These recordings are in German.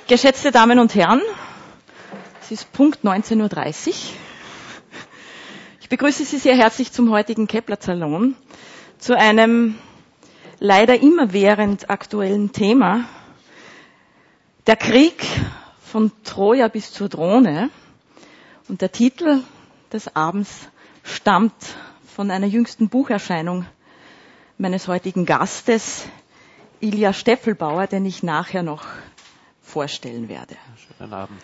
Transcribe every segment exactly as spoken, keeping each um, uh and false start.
Geschätzte Damen und Herren, es ist Punkt neunzehn Uhr dreißig. Ich begrüße Sie sehr herzlich zum heutigen Kepler-Salon, zu einem leider immerwährend aktuellen Thema, der Krieg von Troja bis zur Drohne. Und der Titel des Abends stammt von einer jüngsten Bucherscheinung meines heutigen Gastes, Ilja Steffelbauer, den ich nachher noch vorstellen werde. Schönen Abend.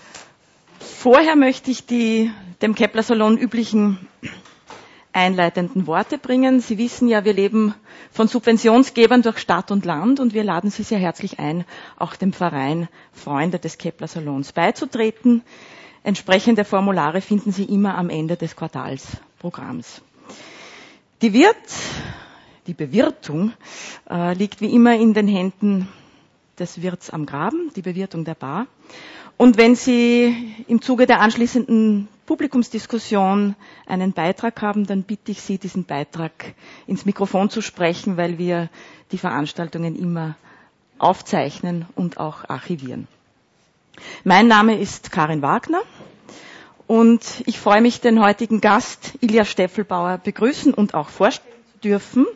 Vorher möchte ich die dem Kepler-Salon üblichen einleitenden Worte bringen. Sie wissen ja, wir leben von Subventionsgebern durch Stadt und Land und wir laden Sie sehr herzlich ein, auch dem Verein Freunde des Kepler-Salons beizutreten. Entsprechende Formulare finden Sie immer am Ende des Quartalsprogramms. Die Wirt, die Bewirtung äh, liegt wie immer in den Händen des Wirts am Graben, die Bewirtung der Bar. Und wenn Sie im Zuge der anschließenden Publikumsdiskussion einen Beitrag haben, dann bitte ich Sie, diesen Beitrag ins Mikrofon zu sprechen, weil wir die Veranstaltungen immer aufzeichnen und auch archivieren. Mein Name ist Karin Wagner und ich freue mich, den heutigen Gast Ilja Steffelbauer begrüßen und auch vorstellen zu dürfen.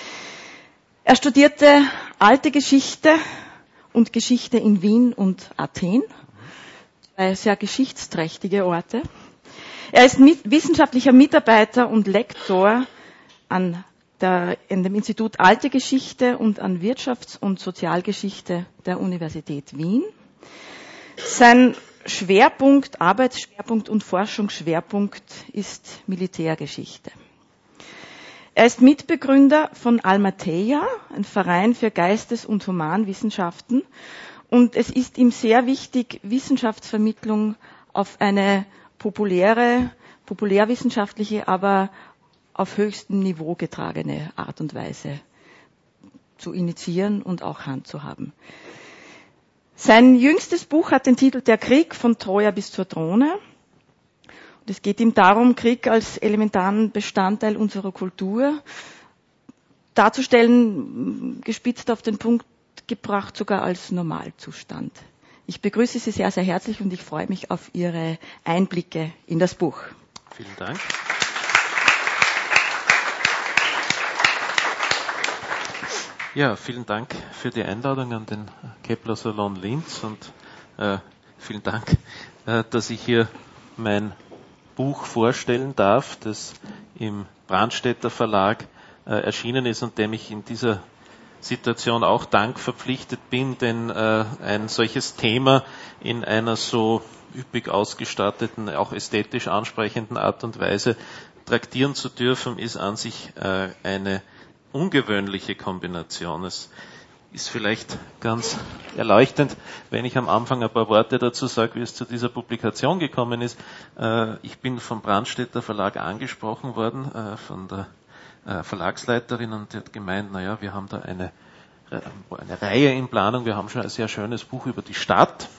Er studierte Alte Geschichte und Geschichte in Wien und Athen, zwei sehr geschichtsträchtige Orte. Er ist mit, wissenschaftlicher Mitarbeiter und Lektor an, der, an dem Institut Alte Geschichte und an Wirtschafts- und Sozialgeschichte der Universität Wien. Sein Schwerpunkt, Arbeitsschwerpunkt und Forschungsschwerpunkt ist Militärgeschichte. Er ist Mitbegründer von Almateia, ein Verein für Geistes- und Humanwissenschaften. Und es ist ihm sehr wichtig, Wissenschaftsvermittlung auf eine populäre, populärwissenschaftliche, aber auf höchstem Niveau getragene Art und Weise zu initiieren und auch handzuhaben. Sein jüngstes Buch hat den Titel Der Krieg von Troja bis zur Drohne. Und es geht ihm darum, Krieg als elementaren Bestandteil unserer Kultur darzustellen, gespitzt auf den Punkt gebracht, sogar als Normalzustand. Ich begrüße Sie sehr, sehr herzlich und ich freue mich auf Ihre Einblicke in das Buch. Vielen Dank. Ja, vielen Dank für die Einladung an den Kepler-Salon Linz und äh, vielen Dank, äh, dass ich hier mein Buch vorstellen darf, das im Brandstätter Verlag äh, erschienen ist und dem ich in dieser Situation auch Dank verpflichtet bin, denn äh, ein solches Thema in einer so üppig ausgestatteten, auch ästhetisch ansprechenden Art und Weise traktieren zu dürfen, ist an sich äh, eine ungewöhnliche Kombination. Es ist vielleicht ganz erleuchtend, wenn ich am Anfang ein paar Worte dazu sage, wie es zu dieser Publikation gekommen ist. Äh, ich bin vom Brandstätter Verlag angesprochen worden, äh, von der äh, Verlagsleiterin, und die hat gemeint, naja, wir haben da eine, äh, eine Reihe in Planung, wir haben schon ein sehr schönes Buch über die Stadt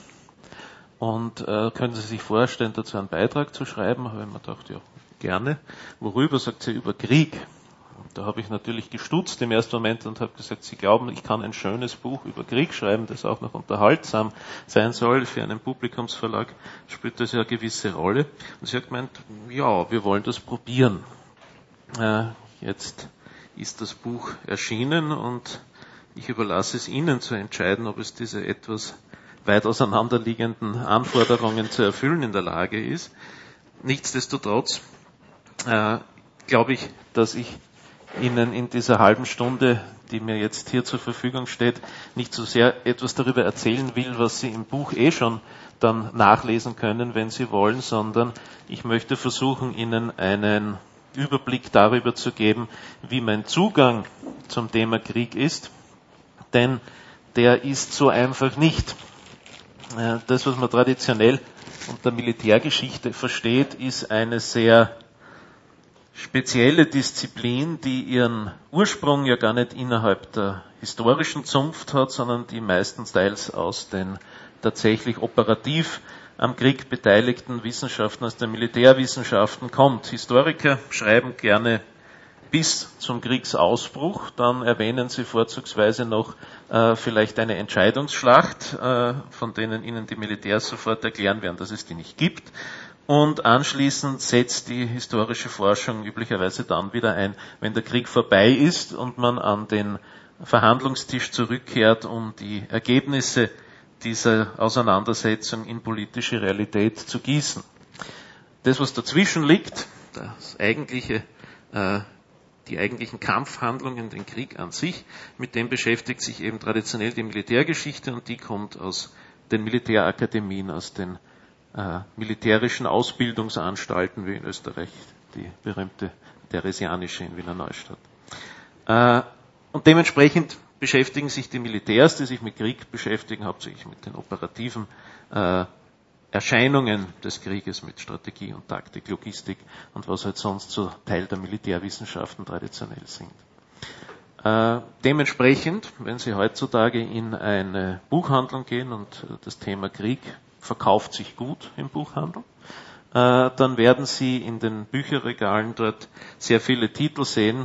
und äh, können Sie sich vorstellen, dazu einen Beitrag zu schreiben? Habe ich mir gedacht, ja, gerne. Worüber? Sagt sie, über Krieg. Da habe ich natürlich gestutzt im ersten Moment und habe gesagt, Sie glauben, ich kann ein schönes Buch über Krieg schreiben, das auch noch unterhaltsam sein soll. Für einen Publikumsverlag spielt das ja eine gewisse Rolle. Und sie hat gemeint, ja, wir wollen das probieren. Äh, jetzt ist das Buch erschienen und ich überlasse es Ihnen zu entscheiden, ob es diese etwas weit auseinanderliegenden Anforderungen zu erfüllen in der Lage ist. Nichtsdestotrotz äh, glaube ich, dass ich Ihnen in dieser halben Stunde, die mir jetzt hier zur Verfügung steht, nicht so sehr etwas darüber erzählen will, was Sie im Buch eh schon dann nachlesen können, wenn Sie wollen, sondern ich möchte versuchen, Ihnen einen Überblick darüber zu geben, wie mein Zugang zum Thema Krieg ist, denn der ist so einfach nicht. Das, was man traditionell unter Militärgeschichte versteht, ist eine sehr spezielle Disziplin, die ihren Ursprung ja gar nicht innerhalb der historischen Zunft hat, sondern die meistens teils aus den tatsächlich operativ am Krieg beteiligten Wissenschaften, aus den Militärwissenschaften kommt. Historiker schreiben gerne bis zum Kriegsausbruch. Dann erwähnen Sie vorzugsweise noch äh, vielleicht eine Entscheidungsschlacht, äh, von denen Ihnen die Militärs sofort erklären werden, dass es die nicht gibt. Und anschließend setzt die historische Forschung üblicherweise dann wieder ein, wenn der Krieg vorbei ist und man an den Verhandlungstisch zurückkehrt, um die Ergebnisse dieser Auseinandersetzung in politische Realität zu gießen. Das, was dazwischen liegt, das eigentliche, äh, die eigentlichen Kampfhandlungen, den Krieg an sich, mit dem beschäftigt sich eben traditionell die Militärgeschichte, und die kommt aus den Militärakademien, aus den äh, militärischen Ausbildungsanstalten, wie in Österreich die berühmte Theresianische in Wiener Neustadt. Äh, und dementsprechend beschäftigen sich die Militärs, die sich mit Krieg beschäftigen, hauptsächlich mit den operativen äh, Erscheinungen des Krieges, mit Strategie und Taktik, Logistik und was halt sonst so Teil der Militärwissenschaften traditionell sind. Äh, dementsprechend, wenn Sie heutzutage in eine Buchhandlung gehen und das Thema Krieg verkauft sich gut im Buchhandel, äh, dann werden Sie in den Bücherregalen dort sehr viele Titel sehen.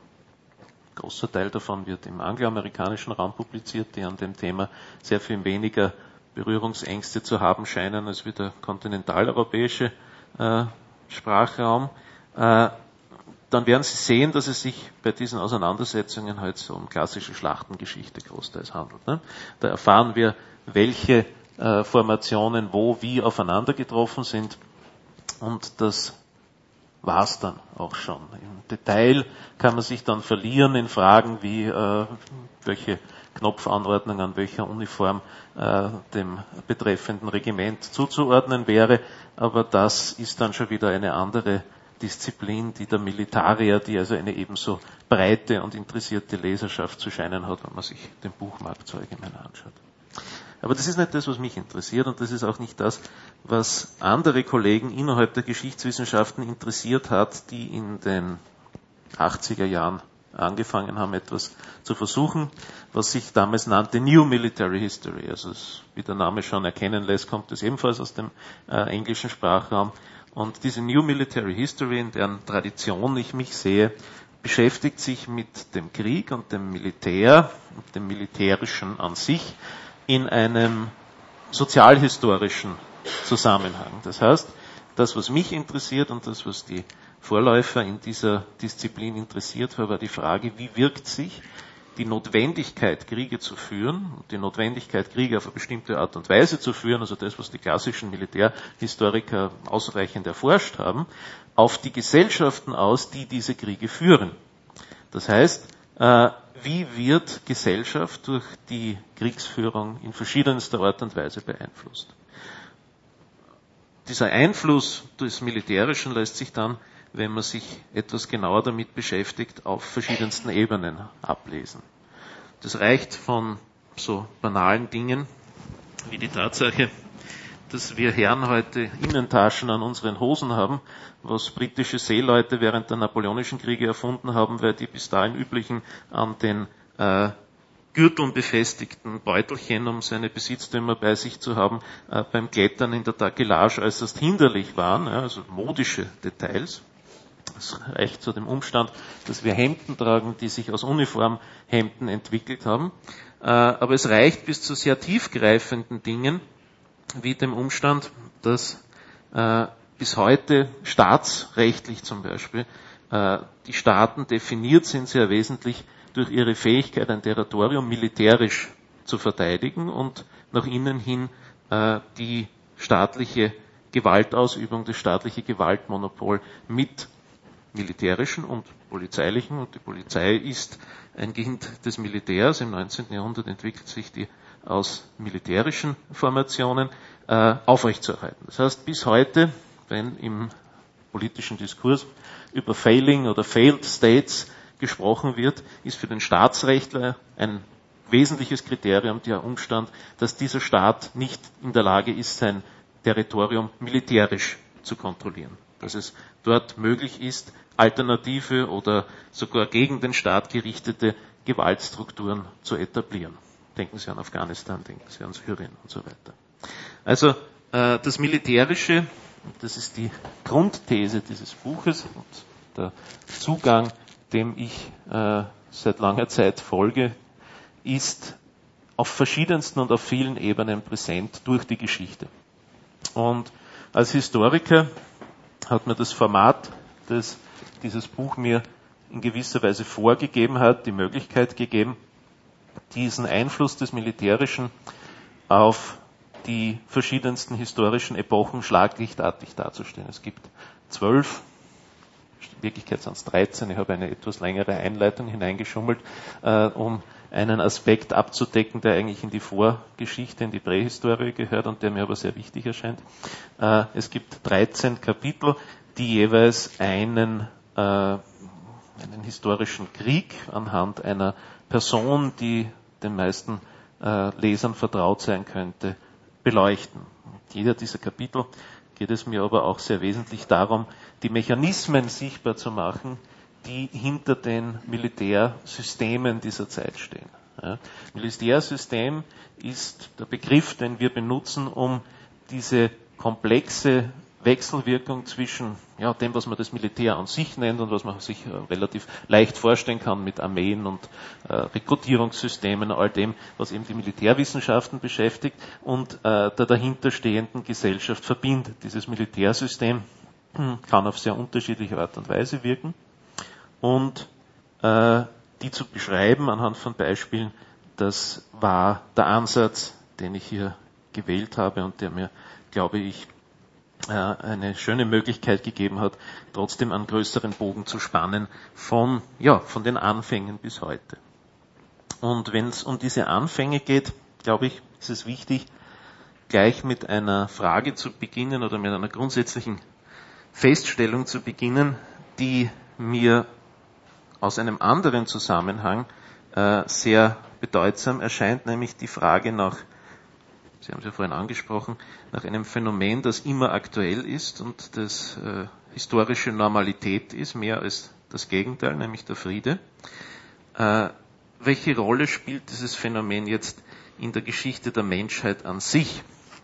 Ein großer Teil davon wird im angloamerikanischen Raum publiziert, die an dem Thema sehr viel weniger Berührungsängste zu haben scheinen als wie der kontinentaleuropäische äh, Sprachraum. Äh, dann werden Sie sehen, dass es sich bei diesen Auseinandersetzungen halt so um klassische Schlachtengeschichte großteils handelt. Ne? Da erfahren wir, welche äh, Formationen wo wie aufeinander getroffen sind, und das war's dann auch schon. Im Detail kann man sich dann verlieren in Fragen wie, äh, welche Knopfanordnung an welcher Uniform äh, dem betreffenden Regiment zuzuordnen wäre, aber das ist dann schon wieder eine andere Disziplin, die der Militarier, die also eine ebenso breite und interessierte Leserschaft zu scheinen hat, wenn man sich den Buchmarkt so allgemein anschaut. Aber das ist nicht das, was mich interessiert, und das ist auch nicht das, was andere Kollegen innerhalb der Geschichtswissenschaften interessiert hat, die in den achtziger Jahren angefangen haben, etwas zu versuchen, was sich damals nannte New Military History. Also es, wie der Name schon erkennen lässt, kommt es ebenfalls aus dem äh, englischen Sprachraum. Und diese New Military History, in deren Tradition ich mich sehe, beschäftigt sich mit dem Krieg und dem Militär und dem Militärischen an sich in einem sozialhistorischen Zusammenhang. Das heißt, das, was mich interessiert und das, was die Vorläufer in dieser Disziplin interessiert war, war die Frage, wie wirkt sich die Notwendigkeit, Kriege zu führen, und die Notwendigkeit, Kriege auf eine bestimmte Art und Weise zu führen, also das, was die klassischen Militärhistoriker ausreichend erforscht haben, auf die Gesellschaften aus, die diese Kriege führen. Das heißt, äh, wie wird Gesellschaft durch die Kriegsführung in verschiedenster Art und Weise beeinflusst? Dieser Einfluss des Militärischen lässt sich dann, wenn man sich etwas genauer damit beschäftigt, auf verschiedensten Ebenen ablesen. Das reicht von so banalen Dingen wie die Tatsache, dass wir Herren heute Innentaschen an unseren Hosen haben, was britische Seeleute während der Napoleonischen Kriege erfunden haben, weil die bis dahin üblichen an den äh, Gürteln befestigten Beutelchen, um seine Besitztümer bei sich zu haben, äh, beim Klettern in der Takelage äußerst hinderlich waren, ja, also modische Details. Das reicht zu dem Umstand, dass wir Hemden tragen, die sich aus Uniformhemden entwickelt haben. Äh, aber es reicht bis zu sehr tiefgreifenden Dingen, wie dem Umstand, dass äh, bis heute staatsrechtlich zum Beispiel äh, die Staaten definiert sind sehr wesentlich durch ihre Fähigkeit, ein Territorium militärisch zu verteidigen und nach innen hin äh, die staatliche Gewaltausübung, das staatliche Gewaltmonopol mit militärischen und polizeilichen, und die Polizei ist ein Kind des Militärs. Im neunzehnten Jahrhundert entwickelt sich die aus militärischen Formationen äh, aufrechtzuerhalten. Das heißt, bis heute, wenn im politischen Diskurs über Failing oder Failed States gesprochen wird, ist für den Staatsrechtler ein wesentliches Kriterium der Umstand, dass dieser Staat nicht in der Lage ist, sein Territorium militärisch zu kontrollieren. Dass es dort möglich ist, alternative oder sogar gegen den Staat gerichtete Gewaltstrukturen zu etablieren. Denken Sie an Afghanistan, denken Sie an Syrien und so weiter. Also äh, das Militärische, das ist die Grundthese dieses Buches und der Zugang dem ich äh, seit langer Zeit folge, ist auf verschiedensten und auf vielen Ebenen präsent durch die Geschichte. Und als Historiker hat mir das Format, das dieses Buch mir in gewisser Weise vorgegeben hat, die Möglichkeit gegeben, diesen Einfluss des Militärischen auf die verschiedensten historischen Epochen schlaglichtartig darzustellen. Es gibt zwölf, in Wirklichkeit sind es dreizehn, ich habe eine etwas längere Einleitung hineingeschummelt, äh, um einen Aspekt abzudecken, der eigentlich in die Vorgeschichte, in die Prähistorie gehört und der mir aber sehr wichtig erscheint. Äh, es gibt dreizehn Kapitel, die jeweils einen, äh, einen historischen Krieg anhand einer Person, die den meisten äh, Lesern vertraut sein könnte, beleuchten. Und jeder dieser Kapitel geht es mir aber auch sehr wesentlich darum, die Mechanismen sichtbar zu machen, die hinter den Militärsystemen dieser Zeit stehen. Ja. Militärsystem ist der Begriff, den wir benutzen, um diese komplexe Wechselwirkung zwischen ja, dem, was man das Militär an sich nennt und was man sich äh, relativ leicht vorstellen kann mit Armeen und äh, Rekrutierungssystemen, all dem, was eben die Militärwissenschaften beschäftigt und äh, der dahinterstehenden Gesellschaft verbindet. Dieses Militärsystem kann auf sehr unterschiedliche Art und Weise wirken und äh, die zu beschreiben anhand von Beispielen, das war der Ansatz, den ich hier gewählt habe und der mir, glaube ich, eine schöne Möglichkeit gegeben hat, trotzdem einen größeren Bogen zu spannen von, ja, von den Anfängen bis heute. Und wenn es um diese Anfänge geht, glaube ich, ist es wichtig, gleich mit einer Frage zu beginnen oder mit einer grundsätzlichen Feststellung zu beginnen, die mir aus einem anderen Zusammenhang äh, sehr bedeutsam erscheint, nämlich die Frage nach, Sie haben es ja vorhin angesprochen, nach einem Phänomen, das immer aktuell ist und das äh, historische Normalität ist, mehr als das Gegenteil, nämlich der Friede. Äh, welche Rolle spielt dieses Phänomen jetzt in der Geschichte der Menschheit an sich?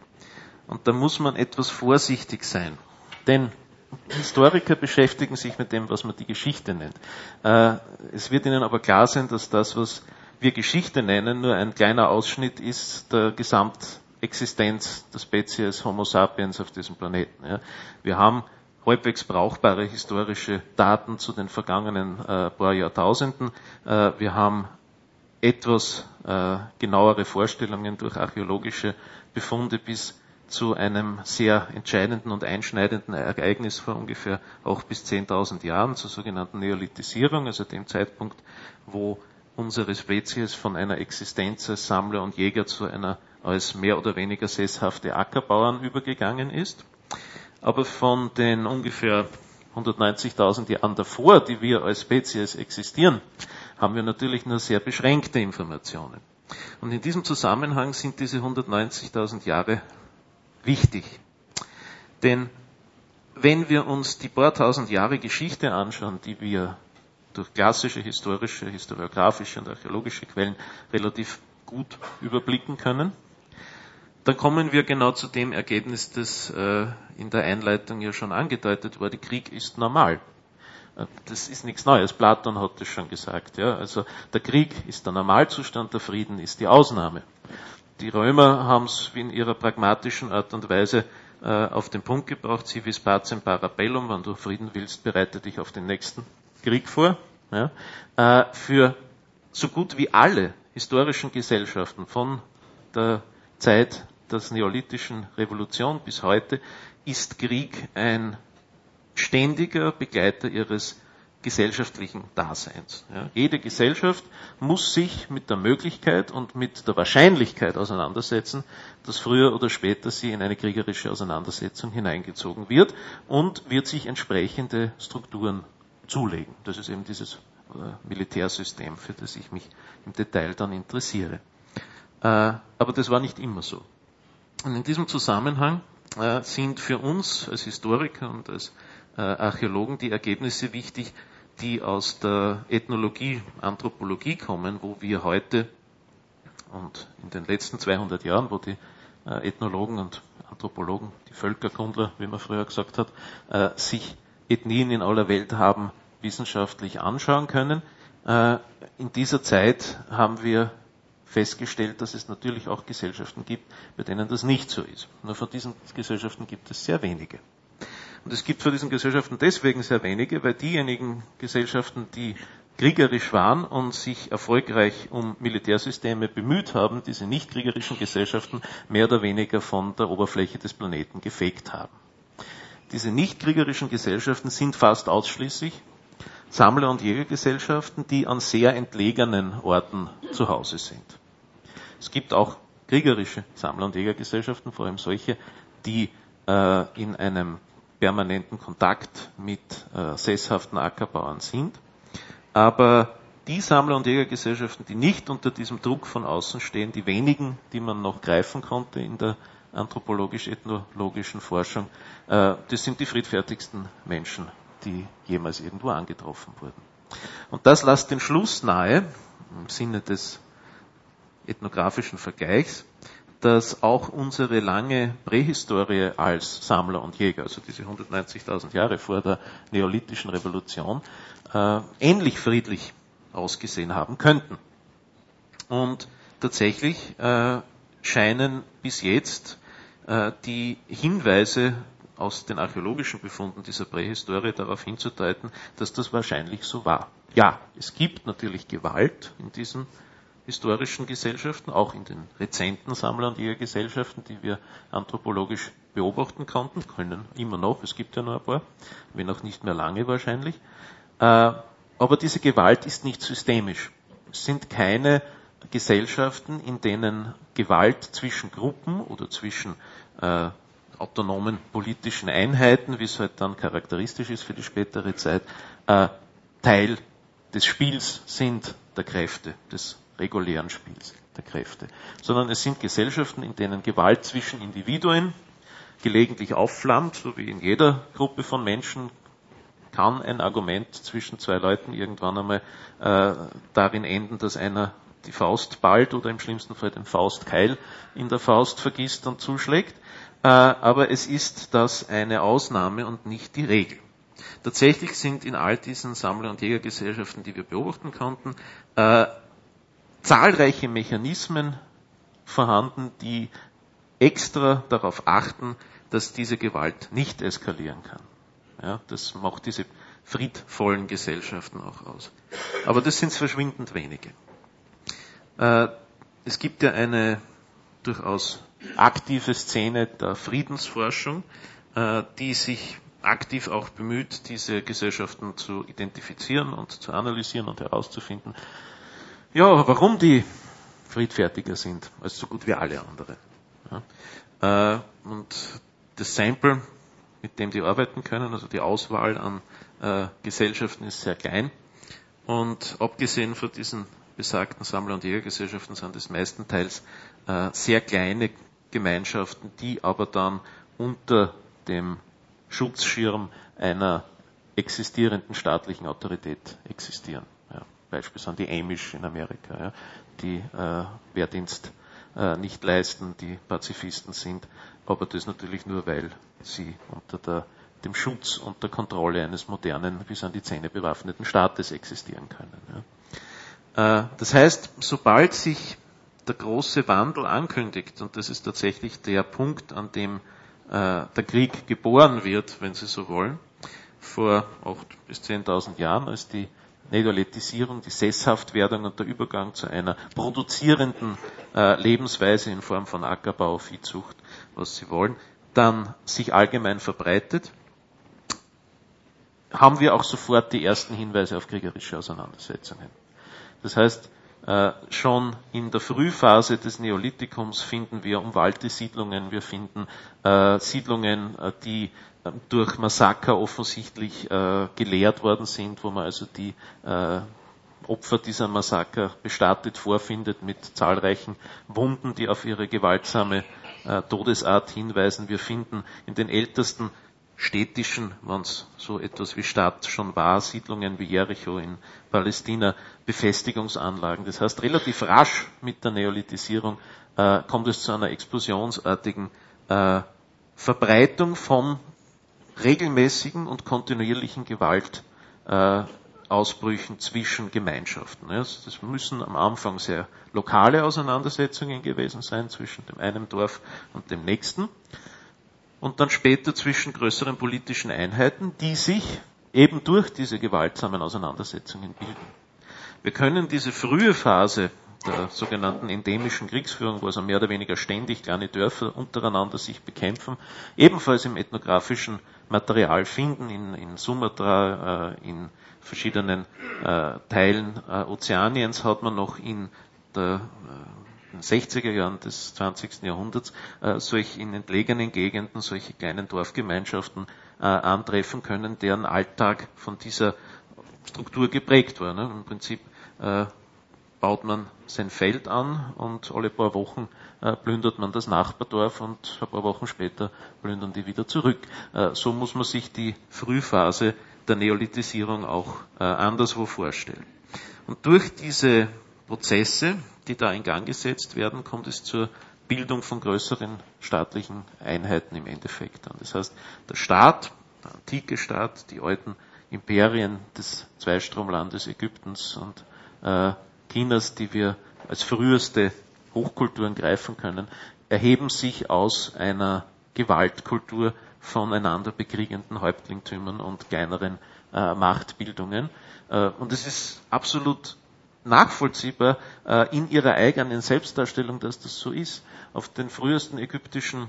Und da muss man etwas vorsichtig sein, denn Historiker beschäftigen sich mit dem, was man die Geschichte nennt. Äh, es wird ihnen aber klar sein, dass das, was wir Geschichte nennen, nur ein kleiner Ausschnitt ist der Gesamtexistenz der Spezies Homo sapiens auf diesem Planeten. Ja. Wir haben halbwegs brauchbare historische Daten zu den vergangenen äh, paar Jahrtausenden. Äh, wir haben etwas äh, genauere Vorstellungen durch archäologische Befunde bis zu einem sehr entscheidenden und einschneidenden Ereignis vor ungefähr auch bis zehntausend Jahren, zur sogenannten Neolithisierung, also dem Zeitpunkt, wo unsere Spezies von einer Existenz als Sammler und Jäger zu einer als mehr oder weniger sesshafte Ackerbauern übergegangen ist. Aber von den ungefähr hundertneunzigtausend Jahren davor, die wir als Spezies existieren, haben wir natürlich nur sehr beschränkte Informationen. Und in diesem Zusammenhang sind diese hundertneunzigtausend Jahre wichtig. Denn wenn wir uns die paar tausend Jahre Geschichte anschauen, die wir durch klassische historische, historiografische und archäologische Quellen relativ gut überblicken können, dann kommen wir genau zu dem Ergebnis, das äh, in der Einleitung ja schon angedeutet wurde, Krieg ist normal. Das ist nichts Neues, Platon hat das schon gesagt. Ja? Also der Krieg ist der Normalzustand, der Frieden ist die Ausnahme. Die Römer haben es in ihrer pragmatischen Art und Weise äh, auf den Punkt gebracht, si vis pacem para bellum, wenn du Frieden willst, bereite dich auf den nächsten Krieg vor. Ja? Äh, für so gut wie alle historischen Gesellschaften von der Zeit der neolithischen Revolution bis heute ist Krieg ein ständiger Begleiter ihres gesellschaftlichen Daseins. Ja, jede Gesellschaft muss sich mit der Möglichkeit und mit der Wahrscheinlichkeit auseinandersetzen, dass früher oder später sie in eine kriegerische Auseinandersetzung hineingezogen wird und wird sich entsprechende Strukturen zulegen. Das ist eben dieses äh, Militärsystem, für das ich mich im Detail dann interessiere. Äh, aber das war nicht immer so. Und in diesem Zusammenhang äh, sind für uns als Historiker und als äh, Archäologen die Ergebnisse wichtig, die aus der Ethnologie, Anthropologie kommen, wo wir heute und in den letzten zweihundert Jahren, wo die äh, Ethnologen und Anthropologen, die Völkerkundler, wie man früher gesagt hat, äh, sich Ethnien in aller Welt haben wissenschaftlich anschauen können. Äh, in dieser Zeit haben wir festgestellt, dass es natürlich auch Gesellschaften gibt, bei denen das nicht so ist. Nur von diesen Gesellschaften gibt es sehr wenige. Und es gibt von diesen Gesellschaften deswegen sehr wenige, weil diejenigen Gesellschaften, die kriegerisch waren und sich erfolgreich um Militärsysteme bemüht haben, diese nicht kriegerischen Gesellschaften mehr oder weniger von der Oberfläche des Planeten gefegt haben. Diese nicht kriegerischen Gesellschaften sind fast ausschließlich Sammler- und Jägergesellschaften, die an sehr entlegenen Orten zu Hause sind. Es gibt auch kriegerische Sammler- und Jägergesellschaften, vor allem solche, die äh, in einem permanenten Kontakt mit äh, sesshaften Ackerbauern sind. Aber die Sammler- und Jägergesellschaften, die nicht unter diesem Druck von außen stehen, die wenigen, die man noch greifen konnte in der anthropologisch-ethnologischen Forschung, äh, das sind die friedfertigsten Menschen, die jemals irgendwo angetroffen wurden. Und das lässt den Schluss nahe, im Sinne des ethnografischen Vergleichs, dass auch unsere lange Prähistorie als Sammler und Jäger, also diese hundertneunzigtausend Jahre vor der neolithischen Revolution, äh, ähnlich friedlich ausgesehen haben könnten. Und tatsächlich äh, scheinen bis jetzt äh, die Hinweise aus den archäologischen Befunden dieser Prähistorie darauf hinzudeuten, dass das wahrscheinlich so war. Ja, es gibt natürlich Gewalt in diesen historischen Gesellschaften, auch in den rezenten Sammler- und Jägergesellschaften, die wir anthropologisch beobachten konnten, können immer noch, es gibt ja noch ein paar, wenn auch nicht mehr lange wahrscheinlich. Aber diese Gewalt ist nicht systemisch. Es sind keine Gesellschaften, in denen Gewalt zwischen Gruppen oder zwischen äh, autonomen politischen Einheiten, wie es halt dann charakteristisch ist für die spätere Zeit, äh, Teil des Spiels sind der Kräfte, des regulären Spiels der Kräfte. Sondern es sind Gesellschaften, in denen Gewalt zwischen Individuen gelegentlich aufflammt, so wie in jeder Gruppe von Menschen kann ein Argument zwischen zwei Leuten irgendwann einmal äh, darin enden, dass einer die Faust ballt oder im schlimmsten Fall den Faustkeil in der Faust vergisst und zuschlägt. Äh, aber es ist das eine Ausnahme und nicht die Regel. Tatsächlich sind in all diesen Sammler- und Jägergesellschaften, die wir beobachten konnten, äh, zahlreiche Mechanismen vorhanden, die extra darauf achten, dass diese Gewalt nicht eskalieren kann. Ja, das macht diese friedvollen Gesellschaften auch aus. Aber das sind verschwindend wenige. Äh, es gibt ja eine durchaus aktive Szene der Friedensforschung, äh, die sich aktiv auch bemüht, diese Gesellschaften zu identifizieren und zu analysieren und herauszufinden, ja, warum die friedfertiger sind als so gut wie alle anderen. Ja. Äh, und das Sample, mit dem die arbeiten können, also die Auswahl an äh, Gesellschaften ist sehr klein. Und abgesehen von diesen besagten Sammler- und Jägergesellschaften sind es meistenteils äh, sehr kleine Gemeinschaften, die aber dann unter dem Schutzschirm einer existierenden staatlichen Autorität existieren. Ja, Beispiel sind die Amish in Amerika, ja, die äh, Wehrdienst äh, nicht leisten, die Pazifisten sind, aber das natürlich nur, weil sie unter der, dem Schutz und der Kontrolle eines modernen, bis an die Zähne bewaffneten Staates existieren können. Ja. Äh, das heißt, sobald sich der große Wandel ankündigt, und das ist tatsächlich der Punkt, an dem äh, der Krieg geboren wird, wenn Sie so wollen, vor acht bis zehntausend Jahren, als die Neolithisierung, die Sesshaftwerdung und der Übergang zu einer produzierenden äh, Lebensweise in Form von Ackerbau, Viehzucht, was Sie wollen, dann sich allgemein verbreitet, haben wir auch sofort die ersten Hinweise auf kriegerische Auseinandersetzungen. Das heißt, äh, schon in der Frühphase des Neolithikums finden wir umwallte Siedlungen, wir finden äh, Siedlungen, äh, die äh, durch Massaker offensichtlich äh, geleert worden sind, wo man also die äh, Opfer dieser Massaker bestattet vorfindet mit zahlreichen Wunden, die auf ihre gewaltsame äh, Todesart hinweisen. Wir finden in den ältesten städtischen, wenn es so etwas wie Stadt schon war, Siedlungen wie Jericho in Palästina, Befestigungsanlagen. Das heißt, relativ rasch mit der Neolithisierung äh, kommt es zu einer explosionsartigen äh, Verbreitung von regelmäßigen und kontinuierlichen Gewalt äh, Gewaltausbrüchen zwischen Gemeinschaften. Das müssen am Anfang sehr lokale Auseinandersetzungen gewesen sein zwischen dem einen Dorf und dem nächsten und dann später zwischen größeren politischen Einheiten, die sich eben durch diese gewaltsamen Auseinandersetzungen bilden. Wir können diese frühe Phase der sogenannten endemischen Kriegsführung, wo also mehr oder weniger ständig kleine Dörfer untereinander sich bekämpfen, ebenfalls im ethnografischen Material finden, in, in Sumatra, äh, in verschiedenen äh, Teilen äh, Ozeaniens hat man noch in der äh, in den sechziger Jahren des zwanzigsten Jahrhunderts äh, solch in entlegenen Gegenden solche kleinen Dorfgemeinschaften äh, antreffen können, deren Alltag von dieser Struktur geprägt war. Ne? Im Prinzip äh, baut man sein Feld an und alle paar Wochen äh, plündert man das Nachbardorf und ein paar Wochen später plündern die wieder zurück. Äh, so muss man sich die Frühphase der Neolithisierung auch äh, anderswo vorstellen. Und durch diese Prozesse, die da in Gang gesetzt werden, kommt es zur Bildung von größeren staatlichen Einheiten im Endeffekt an. Das heißt, der Staat, der antike Staat, die alten Imperien des Zweistromlandes Ägyptens und äh, Chinas, die wir als früheste Hochkulturen greifen können, erheben sich aus einer Gewaltkultur voneinander bekriegenden Häuptlingtümern und kleineren äh, Machtbildungen. Äh, und es ist absolut nachvollziehbar äh, in ihrer eigenen Selbstdarstellung, dass das so ist. Auf den frühesten ägyptischen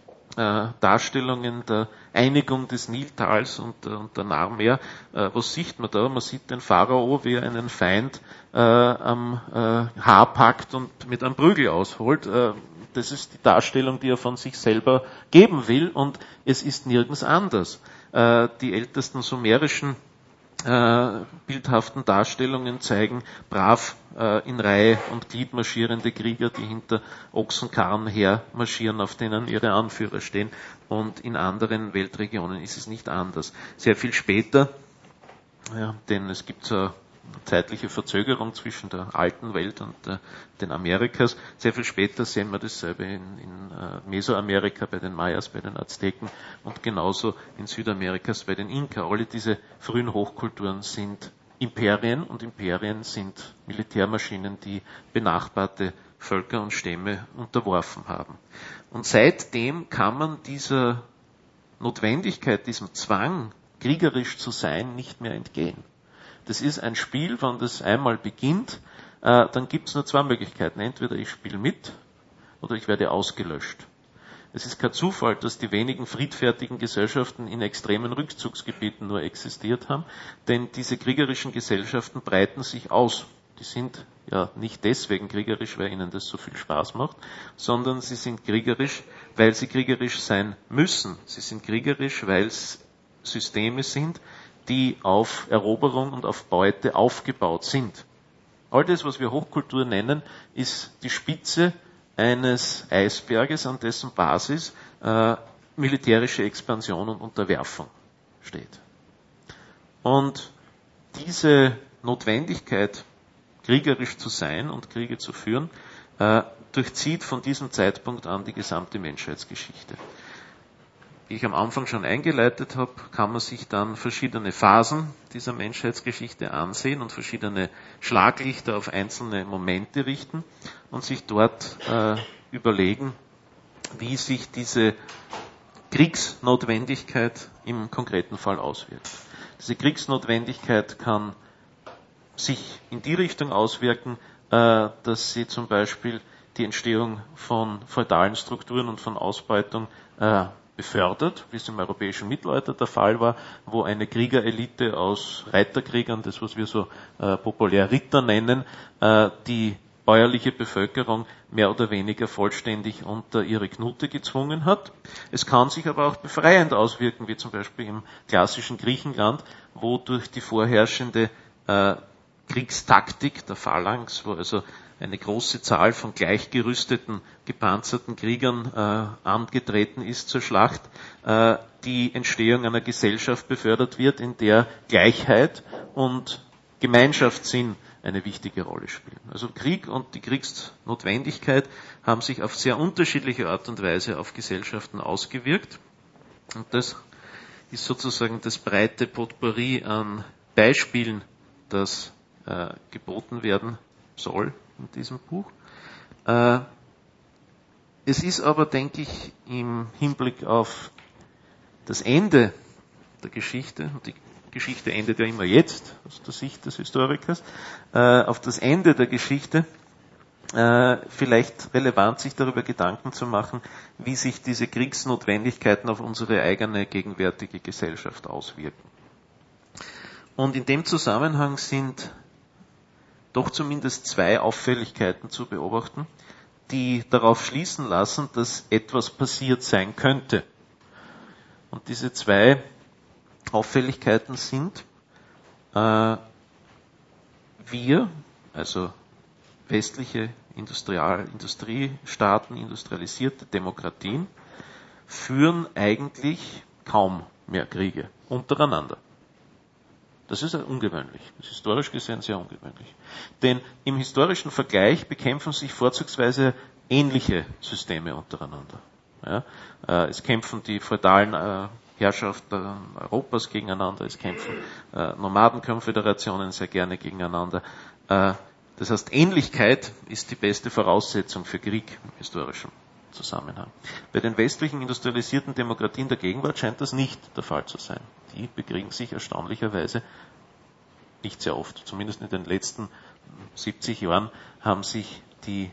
äh, Darstellungen der Einigung des Niltals und, äh, und der Narmer, äh, was sieht man da? Man sieht den Pharao, wie er einen Feind äh, am äh, Haar packt und mit einem Prügel ausholt. Äh, das ist die Darstellung, die er von sich selber geben will, und es ist nirgends anders. Äh, die ältesten sumerischen Äh, bildhaften Darstellungen zeigen brav äh, in Reihe und Glied marschierende Krieger, die hinter Ochsenkarren hermarschieren, auf denen ihre Anführer stehen. Und in anderen Weltregionen ist es nicht anders. Sehr viel später, ja, denn es gibt so eine zeitliche Verzögerung zwischen der alten Welt und äh, den Amerikas. Sehr viel später sehen wir dasselbe in, in äh, Mesoamerika bei den Mayas, bei den Azteken und genauso in Südamerikas bei den Inka. Alle diese frühen Hochkulturen sind Imperien, und Imperien sind Militärmaschinen, die benachbarte Völker und Stämme unterworfen haben. Und seitdem kann man dieser Notwendigkeit, diesem Zwang, kriegerisch zu sein, nicht mehr entgehen. Das ist ein Spiel, wenn das einmal beginnt, äh, dann gibt es nur zwei Möglichkeiten. Entweder ich spiele mit oder ich werde ausgelöscht. Es ist kein Zufall, dass die wenigen friedfertigen Gesellschaften in extremen Rückzugsgebieten nur existiert haben, denn diese kriegerischen Gesellschaften breiten sich aus. Die sind ja nicht deswegen kriegerisch, weil ihnen das so viel Spaß macht, sondern sie sind kriegerisch, weil sie kriegerisch sein müssen. Sie sind kriegerisch, weil es Systeme sind, die auf Eroberung und auf Beute aufgebaut sind. All das, was wir Hochkultur nennen, ist die Spitze eines Eisberges, an dessen Basis äh, militärische Expansion und Unterwerfung steht. Und diese Notwendigkeit, kriegerisch zu sein und Kriege zu führen, äh, durchzieht von diesem Zeitpunkt an die gesamte Menschheitsgeschichte. Wie ich am Anfang schon eingeleitet habe, kann man sich dann verschiedene Phasen dieser Menschheitsgeschichte ansehen und verschiedene Schlaglichter auf einzelne Momente richten und sich dort äh, überlegen, wie sich diese Kriegsnotwendigkeit im konkreten Fall auswirkt. Diese Kriegsnotwendigkeit kann sich in die Richtung auswirken, äh, dass sie zum Beispiel die Entstehung von feudalen Strukturen und von Ausbeutung äh, befördert, wie es im europäischen Mittelalter der Fall war, wo eine Kriegerelite aus Reiterkriegern, das was wir so äh, populär Ritter nennen, äh, die bäuerliche Bevölkerung mehr oder weniger vollständig unter ihre Knute gezwungen hat. Es kann sich aber auch befreiend auswirken, wie zum Beispiel im klassischen Griechenland, wo durch die vorherrschende äh, Kriegstaktik der Phalanx, wo also eine große Zahl von gleichgerüsteten, gepanzerten Kriegern äh, angetreten ist zur Schlacht, äh, die Entstehung einer Gesellschaft befördert wird, in der Gleichheit und Gemeinschaftssinn eine wichtige Rolle spielen. Also Krieg und die Kriegsnotwendigkeit haben sich auf sehr unterschiedliche Art und Weise auf Gesellschaften ausgewirkt. Und das ist sozusagen das breite Potpourri an Beispielen das äh, geboten werden soll in diesem Buch. Äh, es ist aber, denke ich, im Hinblick auf das Ende der Geschichte, und die Geschichte endet ja immer jetzt, aus der Sicht des Historikers, äh, auf das Ende der Geschichte äh, vielleicht relevant, sich darüber Gedanken zu machen, wie sich diese Kriegsnotwendigkeiten auf unsere eigene gegenwärtige Gesellschaft auswirken. Und in dem Zusammenhang sind doch zumindest zwei Auffälligkeiten zu beobachten, die darauf schließen lassen, dass etwas passiert sein könnte. Und diese zwei Auffälligkeiten sind, äh, wir, also westliche Industrial, Industriestaaten, industrialisierte Demokratien, führen eigentlich kaum mehr Kriege untereinander. Das ist ungewöhnlich. Das ist historisch gesehen sehr ungewöhnlich. Denn im historischen Vergleich bekämpfen sich vorzugsweise ähnliche Systeme untereinander. Ja, äh, es kämpfen die feudalen äh, Herrschaften Europas gegeneinander, es kämpfen äh, Nomadenkonföderationen sehr gerne gegeneinander. Äh, das heißt, Ähnlichkeit ist die beste Voraussetzung für Krieg im historischen Zusammenhang. Bei den westlichen industrialisierten Demokratien der Gegenwart scheint das nicht der Fall zu sein. Die bekriegen sich erstaunlicherweise nicht sehr oft. Zumindest in den letzten siebzig Jahren haben sich die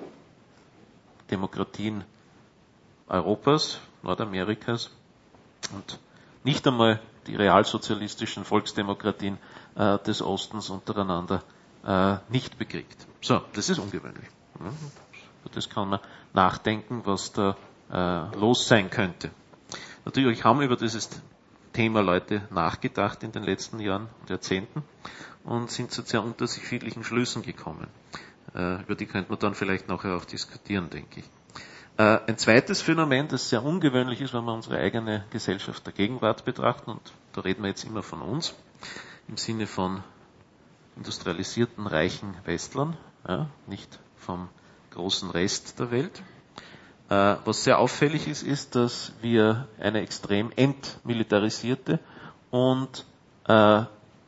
Demokratien Europas, Nordamerikas und nicht einmal die realsozialistischen Volksdemokratien äh, des Ostens untereinander äh, nicht bekriegt. So, das ist ungewöhnlich. Ja, das kann man nachdenken, was da äh, los sein könnte. Natürlich haben über dieses Thema Leute nachgedacht in den letzten Jahren und Jahrzehnten und sind zu sehr unterschiedlichen Schlüssen gekommen. Äh, über die könnte man dann vielleicht nachher auch diskutieren, denke ich. Äh, ein zweites Phänomen, das sehr ungewöhnlich ist, wenn wir unsere eigene Gesellschaft der Gegenwart betrachten, und da reden wir jetzt immer von uns, im Sinne von industrialisierten, reichen Westlern, ja, nicht vom großen Rest der Welt. Äh, was sehr auffällig ist, ist, dass wir eine extrem entmilitarisierte und äh,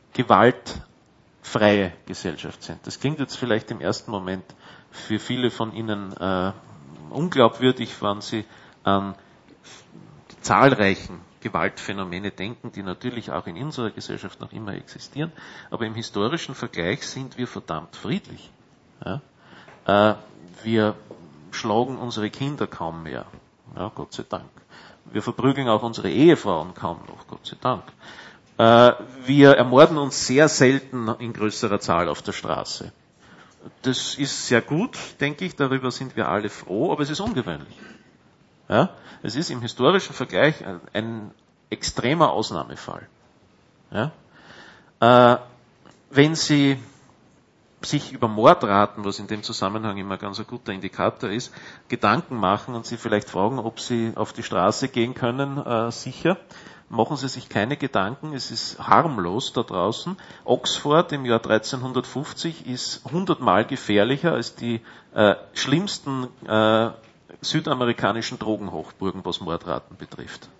gewaltfreie Gesellschaft sind. Das klingt jetzt vielleicht im ersten Moment für viele von Ihnen äh, unglaubwürdig, wenn Sie an die zahlreichen Gewaltphänomene denken, die natürlich auch in unserer Gesellschaft noch immer existieren. Aber im historischen Vergleich sind wir verdammt friedlich. Ja? Äh, wir schlagen unsere Kinder kaum mehr. Ja, Gott sei Dank. Wir verprügeln auch unsere Ehefrauen kaum noch, Gott sei Dank. Äh, wir ermorden uns sehr selten in größerer Zahl auf der Straße. Das ist sehr gut, denke ich, darüber sind wir alle froh, aber es ist ungewöhnlich. Ja? Es ist im historischen Vergleich ein, ein extremer Ausnahmefall. Ja? Äh, wenn Sie sich über Mordraten, was in dem Zusammenhang immer ganz ein guter Indikator ist, Gedanken machen und Sie vielleicht fragen, ob Sie auf die Straße gehen können, äh, sicher. Machen Sie sich keine Gedanken, es ist harmlos da draußen. Oxford im Jahr dreizehnhundertfünfzig ist hundertmal gefährlicher als die äh, schlimmsten äh, südamerikanischen Drogenhochburgen, was Mordraten betrifft.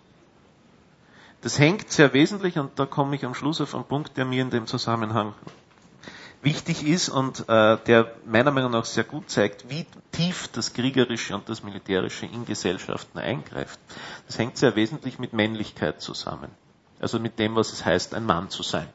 Das hängt sehr wesentlich, und da komme ich am Schluss auf einen Punkt, der mir in dem Zusammenhang wichtig ist und äh, der meiner Meinung nach sehr gut zeigt, wie tief das Kriegerische und das Militärische in Gesellschaften eingreift. Das hängt sehr wesentlich mit Männlichkeit zusammen. Also mit dem, was es heißt, ein Mann zu sein.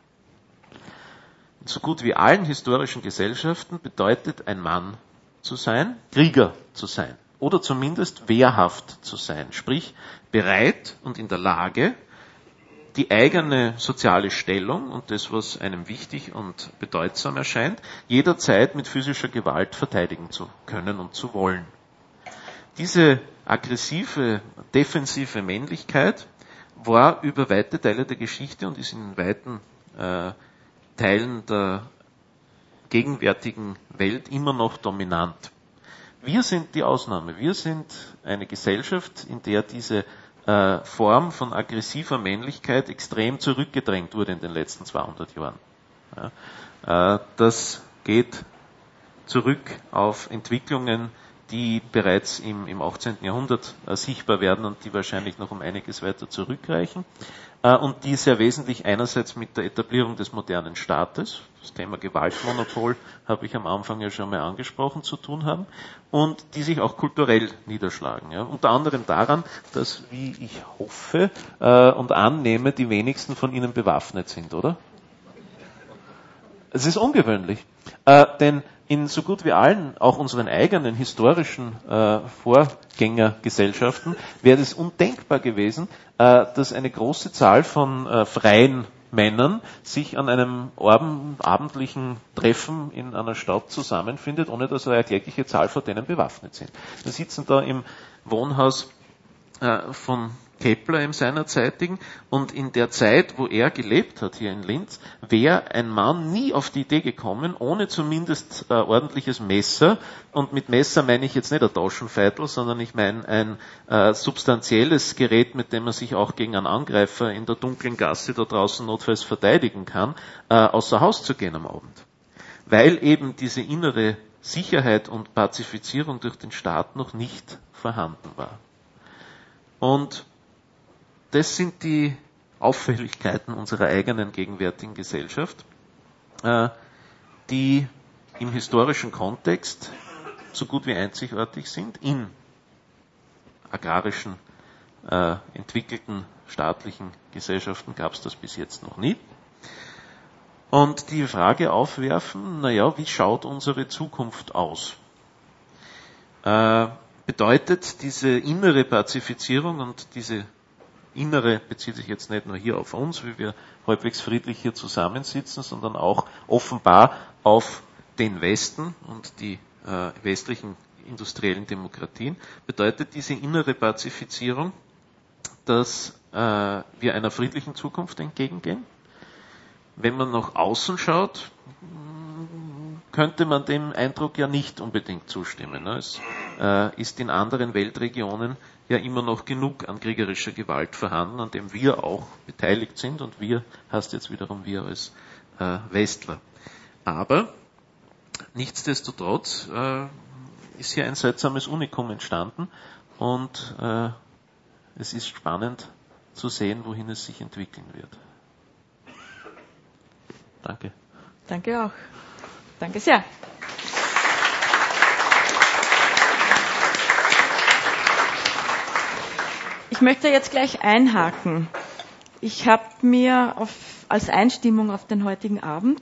In so gut wie allen historischen Gesellschaften bedeutet ein Mann zu sein, Krieger zu sein. Oder zumindest wehrhaft zu sein. Sprich, bereit und in der Lage, die eigene soziale Stellung und das, was einem wichtig und bedeutsam erscheint, jederzeit mit physischer Gewalt verteidigen zu können und zu wollen. Diese aggressive, defensive Männlichkeit war über weite Teile der Geschichte und ist in weiten äh, Teilen der gegenwärtigen Welt immer noch dominant. Wir sind die Ausnahme. Wir sind eine Gesellschaft, in der diese Äh, Form von aggressiver Männlichkeit extrem zurückgedrängt wurde in den letzten zweihundert Jahren. Ja, äh, das geht zurück auf Entwicklungen, die bereits im, im achtzehnten Jahrhundert äh, sichtbar werden und die wahrscheinlich noch um einiges weiter zurückreichen äh, und die sehr wesentlich einerseits mit der Etablierung des modernen Staates, das Thema Gewaltmonopol habe ich am Anfang ja schon mal angesprochen, zu tun haben und die sich auch kulturell niederschlagen. Ja. Unter anderem daran, dass, wie ich hoffe äh, und annehme, die wenigsten von Ihnen bewaffnet sind, oder? Es ist ungewöhnlich, äh, denn in so gut wie allen, auch unseren eigenen historischen äh, Vorgängergesellschaften, wäre es undenkbar gewesen, äh, dass eine große Zahl von äh, freien Männern sich an einem abendlichen Treffen in einer Stadt zusammenfindet, ohne dass eine erkleckliche Zahl von denen bewaffnet sind. Wir sitzen da im Wohnhaus äh, von Kepler im seinerzeitigen und in der Zeit, wo er gelebt hat hier in Linz, wäre ein Mann nie auf die Idee gekommen, ohne zumindest äh, ordentliches Messer, und mit Messer meine ich jetzt nicht ein Taschenfeitel, sondern ich meine ein äh, substanzielles Gerät, mit dem man sich auch gegen einen Angreifer in der dunklen Gasse da draußen notfalls verteidigen kann, äh, außer Haus zu gehen am Abend. Weil eben diese innere Sicherheit und Pazifizierung durch den Staat noch nicht vorhanden war. Und das sind die Auffälligkeiten unserer eigenen gegenwärtigen Gesellschaft, die im historischen Kontext so gut wie einzigartig sind. In agrarischen, äh, entwickelten staatlichen Gesellschaften gab es das bis jetzt noch nie. Und die Frage aufwerfen, naja, wie schaut unsere Zukunft aus? Äh, bedeutet diese innere Pazifizierung und diese Innere bezieht sich jetzt nicht nur hier auf uns, wie wir halbwegs friedlich hier zusammensitzen, sondern auch offenbar auf den Westen und die äh, westlichen industriellen Demokratien, bedeutet diese innere Pazifizierung, dass äh, wir einer friedlichen Zukunft entgegengehen. Wenn man nach außen schaut, könnte man dem Eindruck ja nicht unbedingt zustimmen. Es äh, ist in anderen Weltregionen ja immer noch genug an kriegerischer Gewalt vorhanden, an dem wir auch beteiligt sind, und wir heißt jetzt wiederum wir als äh, Westler. Aber nichtsdestotrotz äh, ist hier ein seltsames Unikum entstanden und äh, es ist spannend zu sehen, wohin es sich entwickeln wird. Danke. Danke auch. Danke sehr. Ich möchte jetzt gleich einhaken. Ich habe mir auf, als Einstimmung auf den heutigen Abend,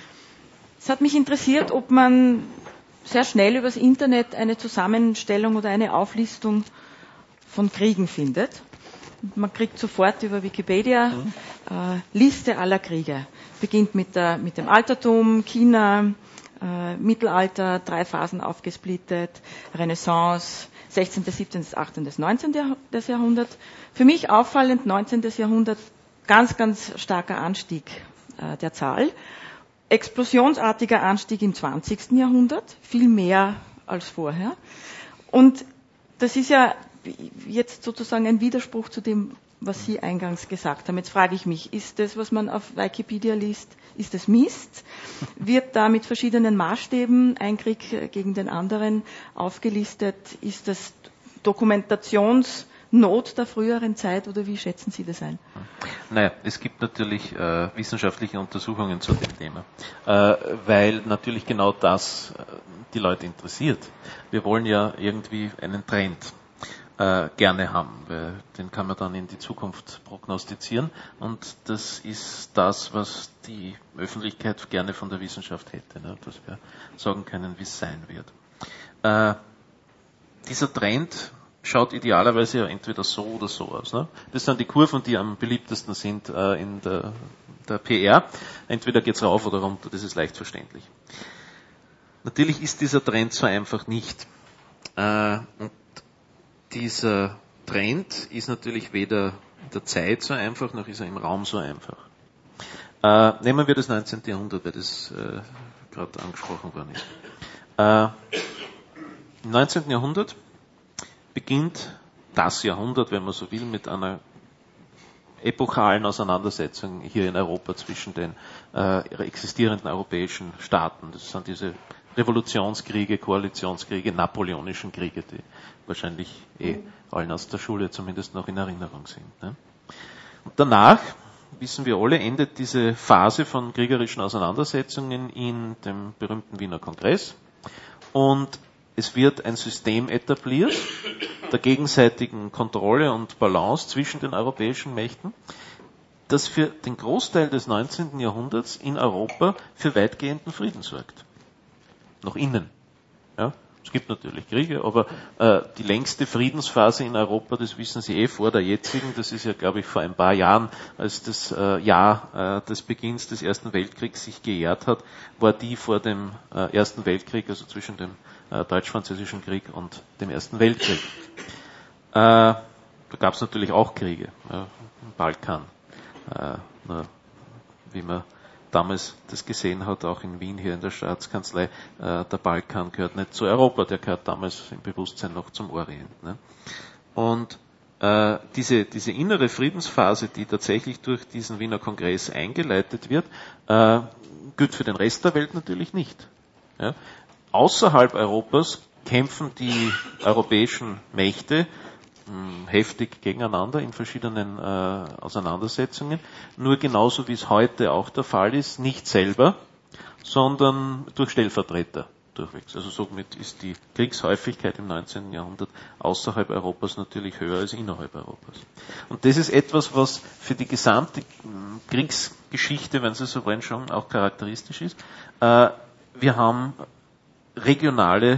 es hat mich interessiert, ob man sehr schnell übers Internet eine Zusammenstellung oder eine Auflistung von Kriegen findet. Man kriegt sofort über Wikipedia mhm. äh, Liste aller Kriege. Beginnt mit, der, mit dem Altertum, China, äh, Mittelalter, drei Phasen aufgesplittet, Renaissance, sechzehnten., siebzehnten., achtzehnten., neunzehnten. Jahrhundert. Für mich auffallend neunzehnten. Jahrhundert, ganz, ganz starker Anstieg äh, der Zahl. Explosionsartiger Anstieg im zwanzigsten. Jahrhundert, viel mehr als vorher. Und das ist ja jetzt sozusagen ein Widerspruch zu dem, was Sie eingangs gesagt haben. Jetzt frage ich mich, ist das, was man auf Wikipedia liest, ist das Mist? Wird da mit verschiedenen Maßstäben ein Krieg gegen den anderen aufgelistet? Ist das Dokumentationsnot der früheren Zeit oder wie schätzen Sie das ein? Naja, es gibt natürlich äh, wissenschaftliche Untersuchungen zu dem Thema, äh, weil natürlich genau das äh, die Leute interessiert. Wir wollen ja irgendwie einen Trend Äh, gerne haben, weil den kann man dann in die Zukunft prognostizieren, und das ist das, was die Öffentlichkeit gerne von der Wissenschaft hätte, ne? Dass wir sagen können, wie es sein wird. Äh, dieser Trend schaut idealerweise ja entweder so oder so aus. Ne? Das sind die Kurven, die am beliebtesten sind äh, in der, der P R. Entweder geht's rauf oder runter, das ist leicht verständlich. Natürlich ist dieser Trend so einfach nicht. Äh, und Dieser Trend ist natürlich weder in der Zeit so einfach, noch ist er im Raum so einfach. Äh, nehmen wir das neunzehnten. Jahrhundert, weil das äh, gerade angesprochen worden ist. Äh, Im neunzehnten. Jahrhundert beginnt das Jahrhundert, wenn man so will, mit einer epochalen Auseinandersetzung hier in Europa zwischen den äh, existierenden europäischen Staaten. Das sind diese Revolutionskriege, Koalitionskriege, napoleonischen Kriege, die wahrscheinlich eh allen aus der Schule zumindest noch in Erinnerung sind. Ne? Und danach, wissen wir alle, endet diese Phase von kriegerischen Auseinandersetzungen in dem berühmten Wiener Kongress und es wird ein System etabliert der gegenseitigen Kontrolle und Balance zwischen den europäischen Mächten, das für den Großteil des neunzehnten Jahrhunderts in Europa für weitgehenden Frieden sorgt. Nach innen. Ja, es gibt natürlich Kriege, aber äh, die längste Friedensphase in Europa, das wissen Sie eh vor der jetzigen, das ist ja, glaube ich, vor ein paar Jahren, als das äh, Jahr äh, des Beginns des Ersten Weltkriegs sich gejährt hat, war die vor dem äh, Ersten Weltkrieg, also zwischen dem äh, Deutsch-Französischen Krieg und dem Ersten Weltkrieg. Äh, da gab es natürlich auch Kriege, ja, im Balkan. Äh, nur, wie man damals das gesehen hat, auch in Wien hier in der Staatskanzlei, äh, der Balkan gehört nicht zu Europa, der gehört damals im Bewusstsein noch zum Orient. Ne? Und äh, diese, diese innere Friedensphase, die tatsächlich durch diesen Wiener Kongress eingeleitet wird, äh, gilt für den Rest der Welt natürlich nicht. Ja? Außerhalb Europas kämpfen die europäischen Mächte heftig gegeneinander in verschiedenen äh, Auseinandersetzungen, nur genauso wie es heute auch der Fall ist, nicht selber, sondern durch Stellvertreter durchwegs. Also somit ist die Kriegshäufigkeit im neunzehnten Jahrhundert außerhalb Europas natürlich höher als innerhalb Europas. Und das ist etwas, was für die gesamte Kriegsgeschichte, wenn Sie so wollen, schon auch charakteristisch ist. Äh, wir haben regionale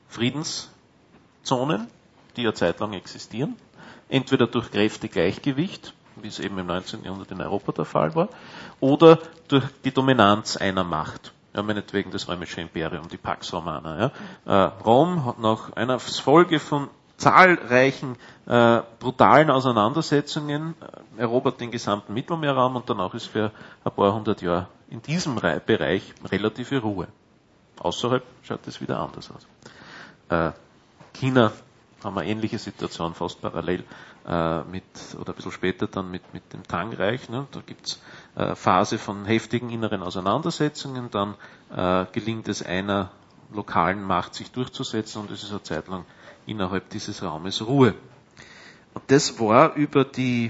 Friedenszonen, die ja zeitlang existieren, entweder durch Kräftegleichgewicht, wie es eben im neunzehnten Jahrhundert in Europa der Fall war, oder durch die Dominanz einer Macht. Ja, meinetwegen das römische Imperium, die Pax Romana. Ja. Äh, Rom hat nach einer Folge von zahlreichen äh, brutalen Auseinandersetzungen äh, erobert den gesamten Mittelmeerraum und danach ist für ein paar hundert Jahre in diesem Re- Bereich relative Ruhe. Außerhalb schaut es wieder anders aus. Äh, China haben wir eine ähnliche Situation, fast parallel äh, mit, oder ein bisschen später dann mit, mit dem Tang-Reich. Ne? Da gibt's äh, Phase von heftigen inneren Auseinandersetzungen, dann äh, gelingt es einer lokalen Macht, sich durchzusetzen und es ist eine Zeit lang innerhalb dieses Raumes Ruhe. Und das war über die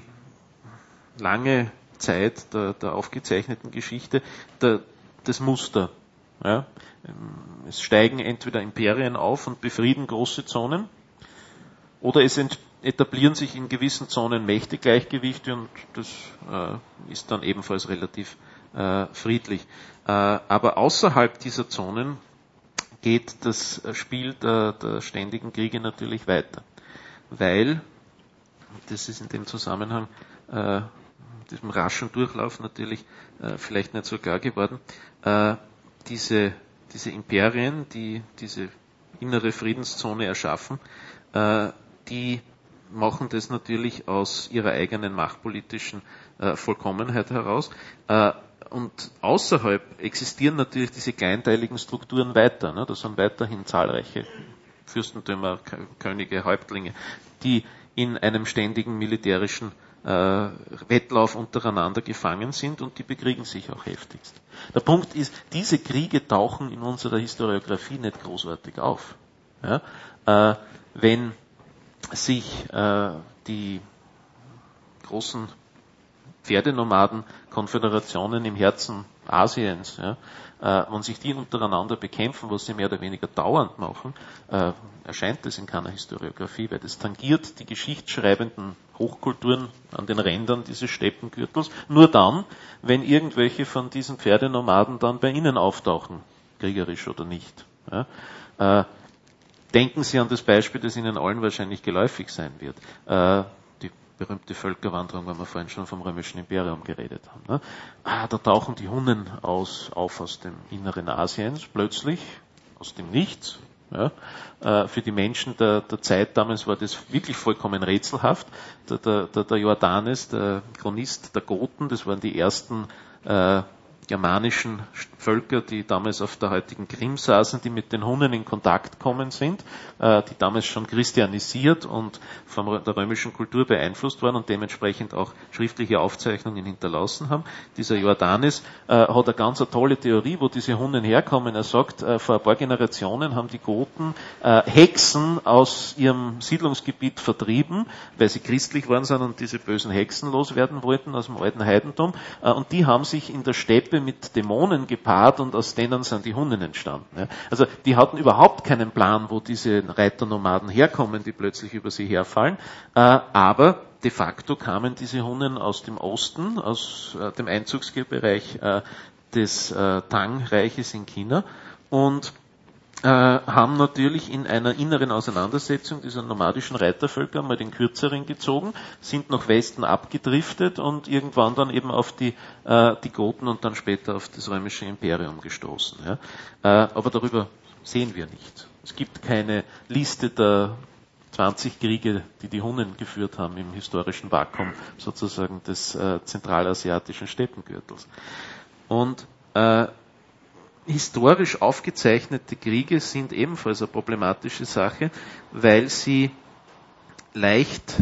lange Zeit der, der aufgezeichneten Geschichte der, das Muster. Ja? Es steigen entweder Imperien auf und befrieden große Zonen, oder es etablieren sich in gewissen Zonen Mächtegleichgewichte und das äh, ist dann ebenfalls relativ äh, friedlich. Äh, aber außerhalb dieser Zonen geht das Spiel der, der ständigen Kriege natürlich weiter. Weil, das ist in dem Zusammenhang, äh, diesem raschen Durchlauf natürlich äh, vielleicht nicht so klar geworden, äh, diese, diese Imperien, die diese innere Friedenszone erschaffen, äh, die machen das natürlich aus ihrer eigenen machtpolitischen äh, Vollkommenheit heraus. Äh, und außerhalb existieren natürlich diese kleinteiligen Strukturen weiter. Ne? Das sind weiterhin zahlreiche Fürstentümer, K- Könige, Häuptlinge, die in einem ständigen militärischen äh, Wettlauf untereinander gefangen sind und die bekriegen sich auch heftigst. Der Punkt ist, diese Kriege tauchen in unserer Historiografie nicht großartig auf. Ja? Äh, wenn sich äh, die großen Pferdenomaden, Konföderationen im Herzen Asiens, ja, äh, wenn sich die untereinander bekämpfen, was sie mehr oder weniger dauernd machen, äh, erscheint das in keiner Historiografie, weil das tangiert die geschichtsschreibenden Hochkulturen an den Rändern dieses Steppengürtels, nur dann, wenn irgendwelche von diesen Pferdenomaden dann bei ihnen auftauchen, kriegerisch oder nicht. Ja. Äh, Denken Sie an das Beispiel, das Ihnen allen wahrscheinlich geläufig sein wird. Äh, die berühmte Völkerwanderung, weil wir vorhin schon vom römischen Imperium geredet haben. Ne? Ah, da tauchen die Hunnen aus, auf aus dem Inneren Asiens, plötzlich, aus dem Nichts. Ja? Äh, für die Menschen der, der Zeit damals war das wirklich vollkommen rätselhaft. Der, der, der Jordanes, der Chronist der Goten, das waren die ersten äh, germanischen Völker, die damals auf der heutigen Krim saßen, die mit den Hunnen in Kontakt gekommen sind, äh, die damals schon christianisiert und von der römischen Kultur beeinflusst waren und dementsprechend auch schriftliche Aufzeichnungen hinterlassen haben. Dieser Jordanes äh, hat eine ganz eine tolle Theorie, wo diese Hunnen herkommen. Er sagt, äh, vor ein paar Generationen haben die Goten äh, Hexen aus ihrem Siedlungsgebiet vertrieben, weil sie christlich waren sind und diese bösen Hexen loswerden wollten aus dem alten Heidentum. Äh, und die haben sich in der Steppe mit Dämonen gepaart und aus denen sind die Hunnen entstanden. Ja. Also die hatten überhaupt keinen Plan, wo diese Reiternomaden herkommen, die plötzlich über sie herfallen. Äh, aber de facto kamen diese Hunnen aus dem Osten, aus äh, dem Einzugsbereich äh, des äh, Tang-Reiches in China und äh, haben natürlich in einer inneren Auseinandersetzung dieser nomadischen Reitervölker mal den Kürzeren gezogen, sind nach Westen abgedriftet und irgendwann dann eben auf die, äh, die Goten und dann später auf das römische Imperium gestoßen. Ja. Äh, aber darüber sehen wir nichts. Es gibt keine Liste der zwanzig Kriege, die die Hunnen geführt haben im historischen Vakuum sozusagen des äh, zentralasiatischen Steppengürtels. Und äh, historisch aufgezeichnete Kriege sind ebenfalls eine problematische Sache, weil sie leicht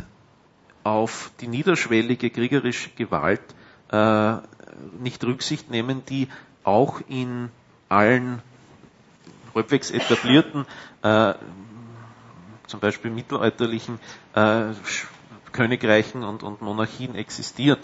auf die niederschwellige kriegerische Gewalt äh, nicht Rücksicht nehmen, die auch in allen halbwegs etablierten, äh, zum Beispiel mittelalterlichen äh, Königreichen und, und Monarchien existiert.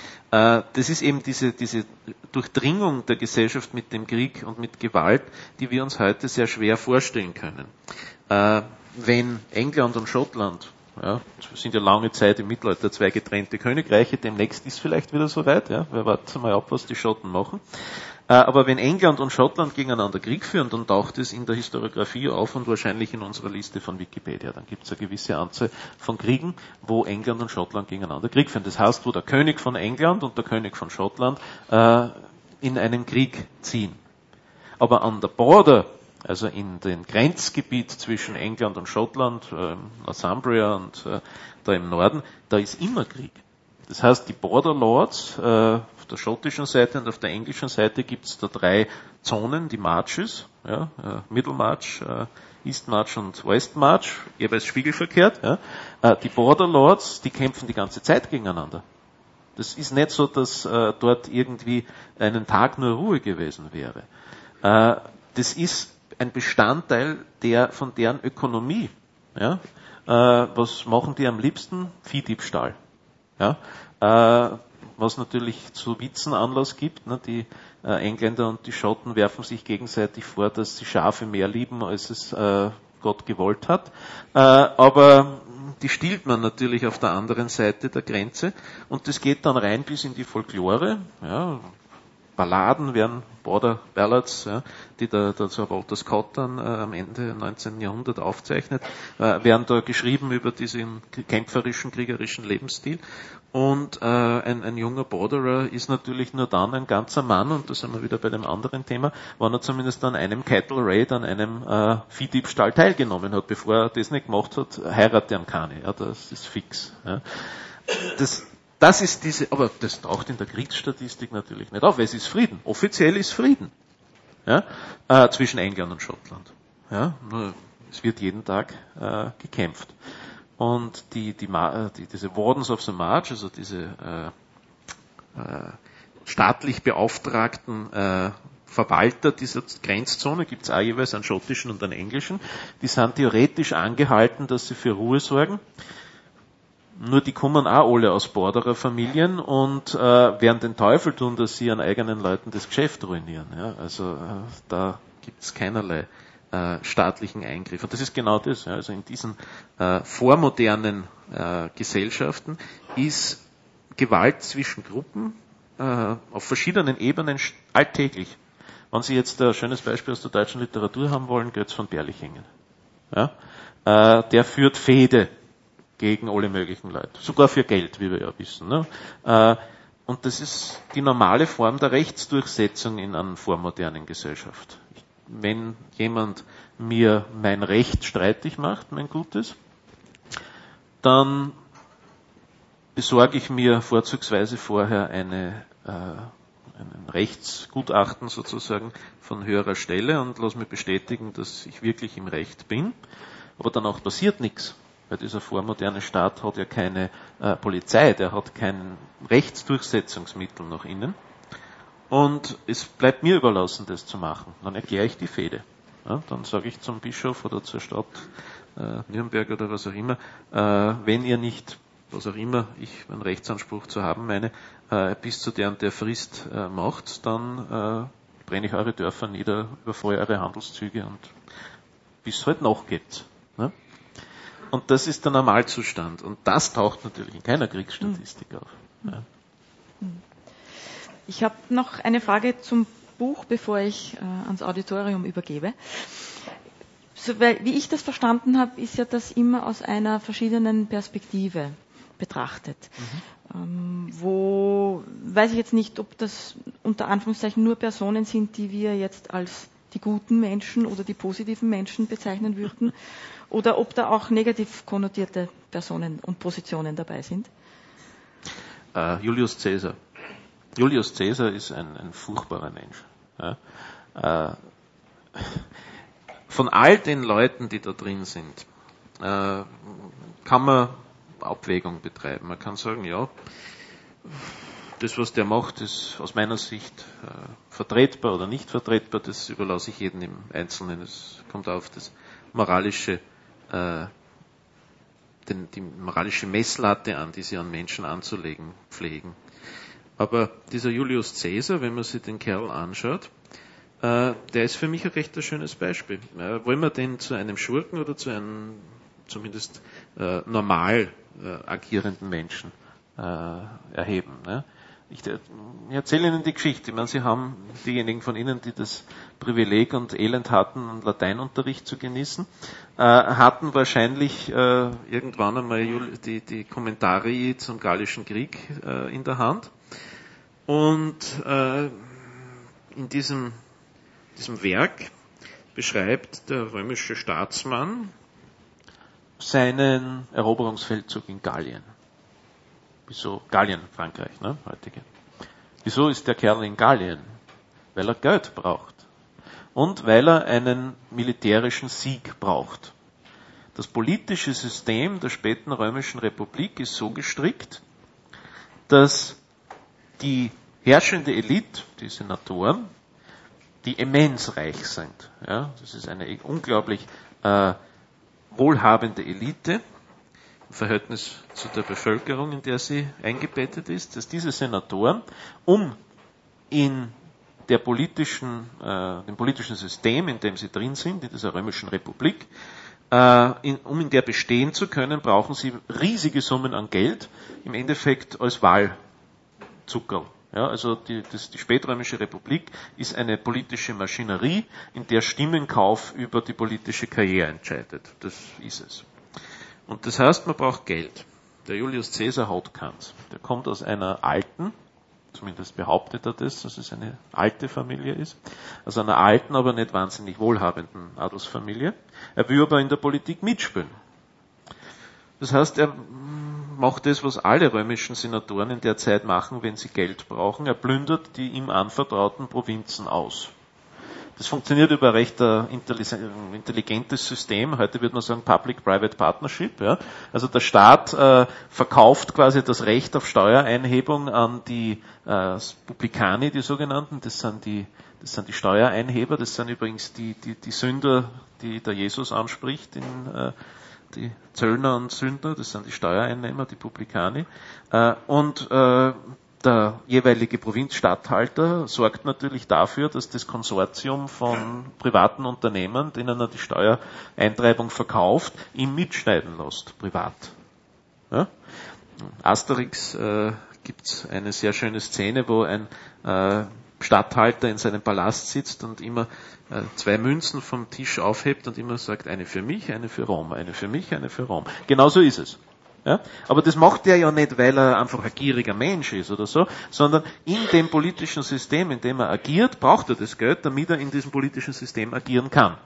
Das ist eben diese, diese Durchdringung der Gesellschaft mit dem Krieg und mit Gewalt, die wir uns heute sehr schwer vorstellen können. Äh, wenn England und Schottland, ja, sind ja lange Zeit im Mittelalter zwei getrennte Königreiche, demnächst ist vielleicht wieder soweit, ja, wir warten mal ab, was die Schotten machen. Äh, aber wenn England und Schottland gegeneinander Krieg führen, dann taucht es in der Historiografie auf und wahrscheinlich in unserer Liste von Wikipedia. Dann gibt es eine gewisse Anzahl von Kriegen, wo England und Schottland gegeneinander Krieg führen. Das heißt, wo der König von England und der König von Schottland äh, in einen Krieg ziehen. Aber an der Border, also in dem Grenzgebiet zwischen England und Schottland, äh, Northumbria und äh, da im Norden, da ist immer Krieg. Das heißt, die Border Lords, äh, auf der schottischen Seite und auf der englischen Seite gibt es da drei Zonen, die Marches, ja, äh, Middle March, äh, East March und West March, jeweils spiegelverkehrt. Ja. Äh, die Border Lords, die kämpfen die ganze Zeit gegeneinander. Das ist nicht so, dass äh, dort irgendwie einen Tag nur Ruhe gewesen wäre. Äh, das ist ein Bestandteil der von deren Ökonomie. Ja. Äh, was machen die am liebsten? Viehdiebstahl. Ja, äh, was natürlich zu Witzen Anlass gibt. Ne? Die äh, Engländer und die Schotten werfen sich gegenseitig vor, dass sie Schafe mehr lieben, als es äh, Gott gewollt hat. Äh, aber die stiehlt man natürlich auf der anderen Seite der Grenze und das geht dann rein bis in die Folklore. Ja, Balladen werden Border Ballads, ja, die der, der Sir Walter Scott dann äh, am Ende neunzehnten Jahrhundert aufzeichnet, äh, werden da geschrieben über diesen kämpferischen, kriegerischen Lebensstil. Und äh, ein, ein junger Borderer ist natürlich nur dann ein ganzer Mann, und da sind wir wieder bei dem anderen Thema, wenn er zumindest an einem Cattle Raid, an einem äh, Viehdiebstahl teilgenommen hat. Bevor er das nicht gemacht hat, heiratet er am keine. Ja, das ist fix. Ja. Das Das ist diese, aber das taucht in der Kriegsstatistik natürlich nicht auf, weil es ist Frieden. Offiziell ist Frieden, ja, äh, zwischen England und Schottland. Ja, nur es wird jeden Tag äh, gekämpft. Und die, die, die, diese Wardens of the March, also diese äh, äh, staatlich beauftragten äh, Verwalter dieser Grenzzone, gibt es auch jeweils einen schottischen und einen englischen, die sind theoretisch angehalten, dass sie für Ruhe sorgen. Nur die kommen auch alle aus Borderer-Familien und äh, werden den Teufel tun, dass sie ihren eigenen Leuten das Geschäft ruinieren. Ja? Also äh, da gibt es keinerlei äh, staatlichen Eingriff. Und das ist genau das. Ja? Also in diesen äh, vormodernen äh, Gesellschaften ist Gewalt zwischen Gruppen äh, auf verschiedenen Ebenen alltäglich. Wenn Sie jetzt ein schönes Beispiel aus der deutschen Literatur haben wollen, Götz von Berlichingen. Ja? Äh, der führt Fehde gegen alle möglichen Leute. Sogar für Geld, wie wir ja wissen. Ne? Äh, und das ist die normale Form der Rechtsdurchsetzung in einer vormodernen Gesellschaft. Wenn jemand mir mein Recht streitig macht, mein Gutes, dann besorge ich mir vorzugsweise vorher eine, äh, ein Rechtsgutachten sozusagen von höherer Stelle und lasse mir bestätigen, dass ich wirklich im Recht bin. Aber danach passiert nichts. Weil dieser vormoderne Staat hat ja keine äh, Polizei, der hat kein Rechtsdurchsetzungsmittel nach innen. Und es bleibt mir überlassen, das zu machen. Dann erkläre ich die Fehde. Ja, dann sage ich zum Bischof oder zur Stadt äh, Nürnberg oder was auch immer, äh, wenn ihr nicht, was auch immer ich einen Rechtsanspruch zu haben meine, äh, bis zu der und der Frist äh, macht, dann äh, brenne ich eure Dörfer nieder, überfahre eure Handelszüge und bis es halt nachgeht. Ne? Und das ist der Normalzustand. Und das taucht natürlich in keiner Kriegsstatistik mhm. auf. Ja. Ich habe noch eine Frage zum Buch, bevor ich äh, ans Auditorium übergebe. So, weil, wie ich das verstanden habe, ist ja das immer aus einer verschiedenen Perspektive betrachtet. Mhm. Ähm, wo, weiß ich jetzt nicht, ob das unter Anführungszeichen nur Personen sind, die wir jetzt als die guten Menschen oder die positiven Menschen bezeichnen würden, oder ob da auch negativ konnotierte Personen und Positionen dabei sind. Uh, Julius Caesar. Julius Caesar ist ein, ein furchtbarer Mensch. Ja. Äh, von all den Leuten, die da drin sind, äh, kann man Abwägung betreiben. Man kann sagen, ja, das, was der macht, ist aus meiner Sicht äh, vertretbar oder nicht vertretbar. Das überlasse ich jedem im Einzelnen. Es kommt auf das moralische, äh, den, die moralische Messlatte an, die sie an Menschen anzulegen pflegen. Aber dieser Julius Caesar, wenn man sich den Kerl anschaut, äh, der ist für mich ein recht ein schönes Beispiel. Äh, wollen wir den zu einem Schurken oder zu einem zumindest äh, normal äh, agierenden Menschen äh, erheben? Ne? Ich, ich erzähle Ihnen die Geschichte. Ich meine, Sie haben diejenigen von Ihnen, die das Privileg und Elend hatten, einen Lateinunterricht zu genießen, äh, hatten wahrscheinlich äh, irgendwann einmal die, die Kommentare zum Gallischen Krieg äh, in der Hand. Und äh, in diesem, diesem Werk beschreibt der römische Staatsmann seinen Eroberungsfeldzug in Gallien. Wieso? Gallien, Frankreich, ne, heutige. Wieso ist der Kerl in Gallien? Weil er Geld braucht. Und weil er einen militärischen Sieg braucht. Das politische System der späten Römischen Republik ist so gestrickt, dass die herrschende Elite, die Senatoren, die immens reich sind. Ja, das ist eine unglaublich äh, wohlhabende Elite im Verhältnis zu der Bevölkerung, in der sie eingebettet ist, dass diese Senatoren, um in der politischen, äh, dem politischen System, in dem sie drin sind, in dieser Römischen Republik, äh, in, um in der bestehen zu können, brauchen sie riesige Summen an Geld, im Endeffekt als Wahlzuckerl. Ja, also die, das, die spätrömische Republik ist eine politische Maschinerie, in der Stimmenkauf über die politische Karriere entscheidet. Das ist es. Und das heißt, man braucht Geld. Der Julius Caesar hat keins. Der kommt aus einer alten, zumindest behauptet er das, dass es eine alte Familie ist, aus einer alten, aber nicht wahnsinnig wohlhabenden Adelsfamilie. Er will aber in der Politik mitspielen. Das heißt, er macht das, was alle römischen Senatoren in der Zeit machen, wenn sie Geld brauchen. Er plündert die ihm anvertrauten Provinzen aus. Das funktioniert über ein recht äh, intelligentes System. Heute würde man sagen Public-Private Partnership. Ja. Also der Staat äh, verkauft quasi das Recht auf Steuereinhebung an die äh, Publicani, die sogenannten. Das sind die, das sind die Steuereinheber. Das sind übrigens die, die, die Sünder, die der Jesus anspricht in äh, die Zöllner und Sünder, das sind die Steuereinnehmer, die Publicani. Äh, und äh, der jeweilige Provinzstatthalter sorgt natürlich dafür, dass das Konsortium von privaten Unternehmen, denen er die Steuereintreibung verkauft, ihm mitschneiden lässt, privat. Ja? Asterix äh, gibt's eine sehr schöne Szene, wo ein äh, Statthalter in seinem Palast sitzt und immer äh, zwei Münzen vom Tisch aufhebt und immer sagt, eine für mich, eine für Rom, eine für mich, eine für Rom. Genauso ist es. Ja? Aber das macht er ja nicht, weil er einfach ein gieriger Mensch ist oder so, sondern in dem politischen System, in dem er agiert, braucht er das Geld, damit er in diesem politischen System agieren kann.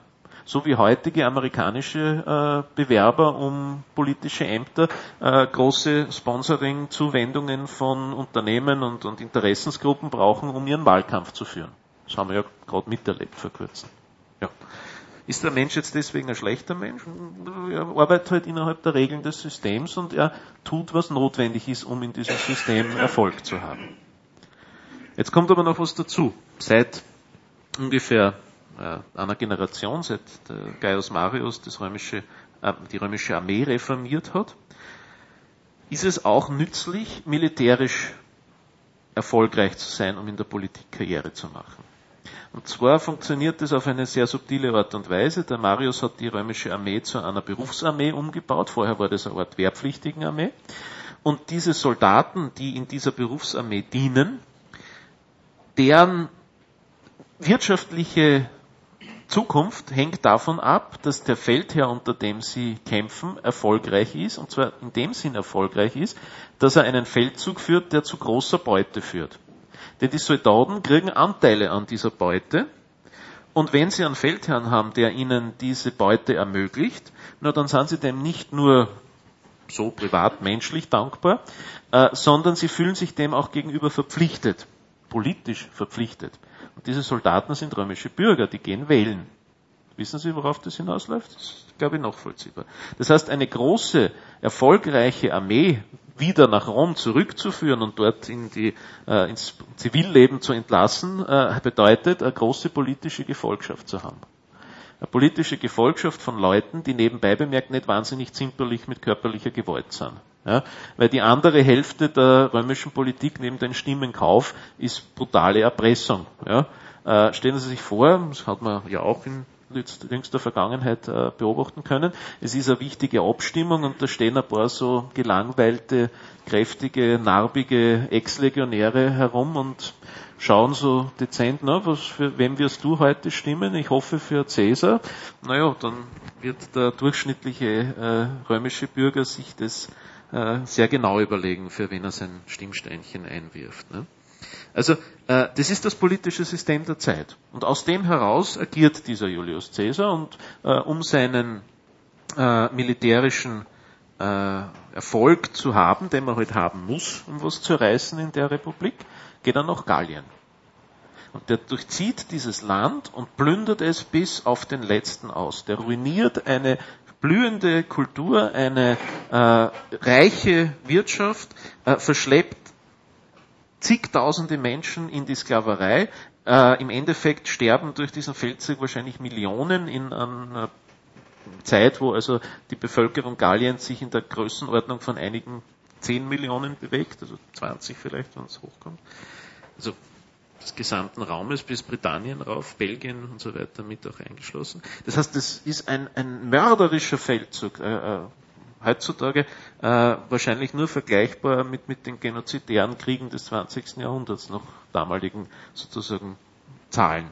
so wie heutige amerikanische äh, Bewerber um politische Ämter äh, große Sponsoring-Zuwendungen von Unternehmen und, und Interessensgruppen brauchen, um ihren Wahlkampf zu führen. Das haben wir ja gerade miterlebt vor kurzem. Ja. Ist der Mensch jetzt deswegen ein schlechter Mensch? Er arbeitet halt innerhalb der Regeln des Systems und er tut, was notwendig ist, um in diesem System Erfolg zu haben. Jetzt kommt aber noch was dazu. Seit ungefähr äh, einer Generation, seit der Gaius Marius das römische, äh, die römische Armee reformiert hat, ist es auch nützlich, militärisch erfolgreich zu sein, um in der Politik Karriere zu machen. Und zwar funktioniert das auf eine sehr subtile Art und Weise. Der Marius hat die römische Armee zu einer Berufsarmee umgebaut. Vorher war das eine Art Wehrpflichtigenarmee. Und diese Soldaten, die in dieser Berufsarmee dienen, deren wirtschaftliche Zukunft hängt davon ab, dass der Feldherr, unter dem sie kämpfen, erfolgreich ist. Und zwar in dem Sinn erfolgreich ist, dass er einen Feldzug führt, der zu großer Beute führt. Denn die Soldaten kriegen Anteile an dieser Beute. Und wenn sie einen Feldherrn haben, der ihnen diese Beute ermöglicht, na, dann sind sie dem nicht nur so privat, menschlich dankbar, äh, sondern sie fühlen sich dem auch gegenüber verpflichtet, politisch verpflichtet. Und diese Soldaten sind römische Bürger, die gehen wählen. Wissen Sie, worauf das hinausläuft? Das ist, glaube ich, nachvollziehbar. Das heißt, eine große, erfolgreiche Armee wieder nach Rom zurückzuführen und dort in die, äh, ins Zivilleben zu entlassen, äh, bedeutet, eine große politische Gefolgschaft zu haben. Eine politische Gefolgschaft von Leuten, die nebenbei bemerkt nicht wahnsinnig zimperlich mit körperlicher Gewalt sind. Ja, weil die andere Hälfte der römischen Politik neben den Stimmenkauf ist brutale Erpressung. Ja, äh, stellen Sie sich vor, das hat man ja auch in jüngster Vergangenheit äh, beobachten können. Es ist eine wichtige Abstimmung und da stehen ein paar so gelangweilte, kräftige, narbige Ex-Legionäre herum und schauen so dezent, na, was für wem wirst du heute stimmen? Ich hoffe für Cäsar. Naja, dann wird der durchschnittliche äh, römische Bürger sich das äh, sehr genau überlegen, für wen er sein Stimmsteinchen einwirft. Ne? Also äh, das ist das politische System der Zeit. Und aus dem heraus agiert dieser Julius Caesar und äh, um seinen äh, militärischen äh, Erfolg zu haben, den man halt haben muss, um was zu reißen in der Republik, geht er nach Gallien. Und der durchzieht dieses Land und plündert es bis auf den letzten aus. Der ruiniert eine blühende Kultur, eine äh, reiche Wirtschaft, äh, verschleppt zigtausende Menschen in die Sklaverei. Äh, Im Endeffekt sterben durch diesen Feldzug wahrscheinlich Millionen in einer Zeit, wo also die Bevölkerung Galliens sich in der Größenordnung von einigen zehn Millionen bewegt, also zwanzig vielleicht, wenn es hochkommt. Also des gesamten Raumes bis Britannien rauf, Belgien und so weiter mit auch eingeschlossen. Das heißt, das ist ein, ein mörderischer Feldzug. Äh, äh, heutzutage äh, wahrscheinlich nur vergleichbar mit, mit den genozidären Kriegen des zwanzigsten Jahrhunderts, nach damaligen sozusagen Zahlen.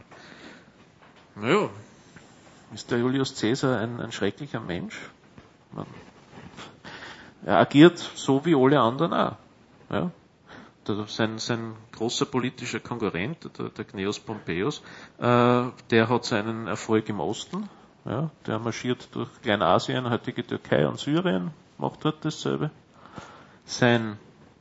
Naja, ist der Julius Caesar ein, ein schrecklicher Mensch? Man, er agiert so wie alle anderen auch. Ja? Der, sein, sein großer politischer Konkurrent, der, der Gnaeus Pompeius, äh, der hat seinen Erfolg im Osten. Ja, der marschiert durch Kleinasien, heutige Türkei und Syrien, macht dort dasselbe. Sein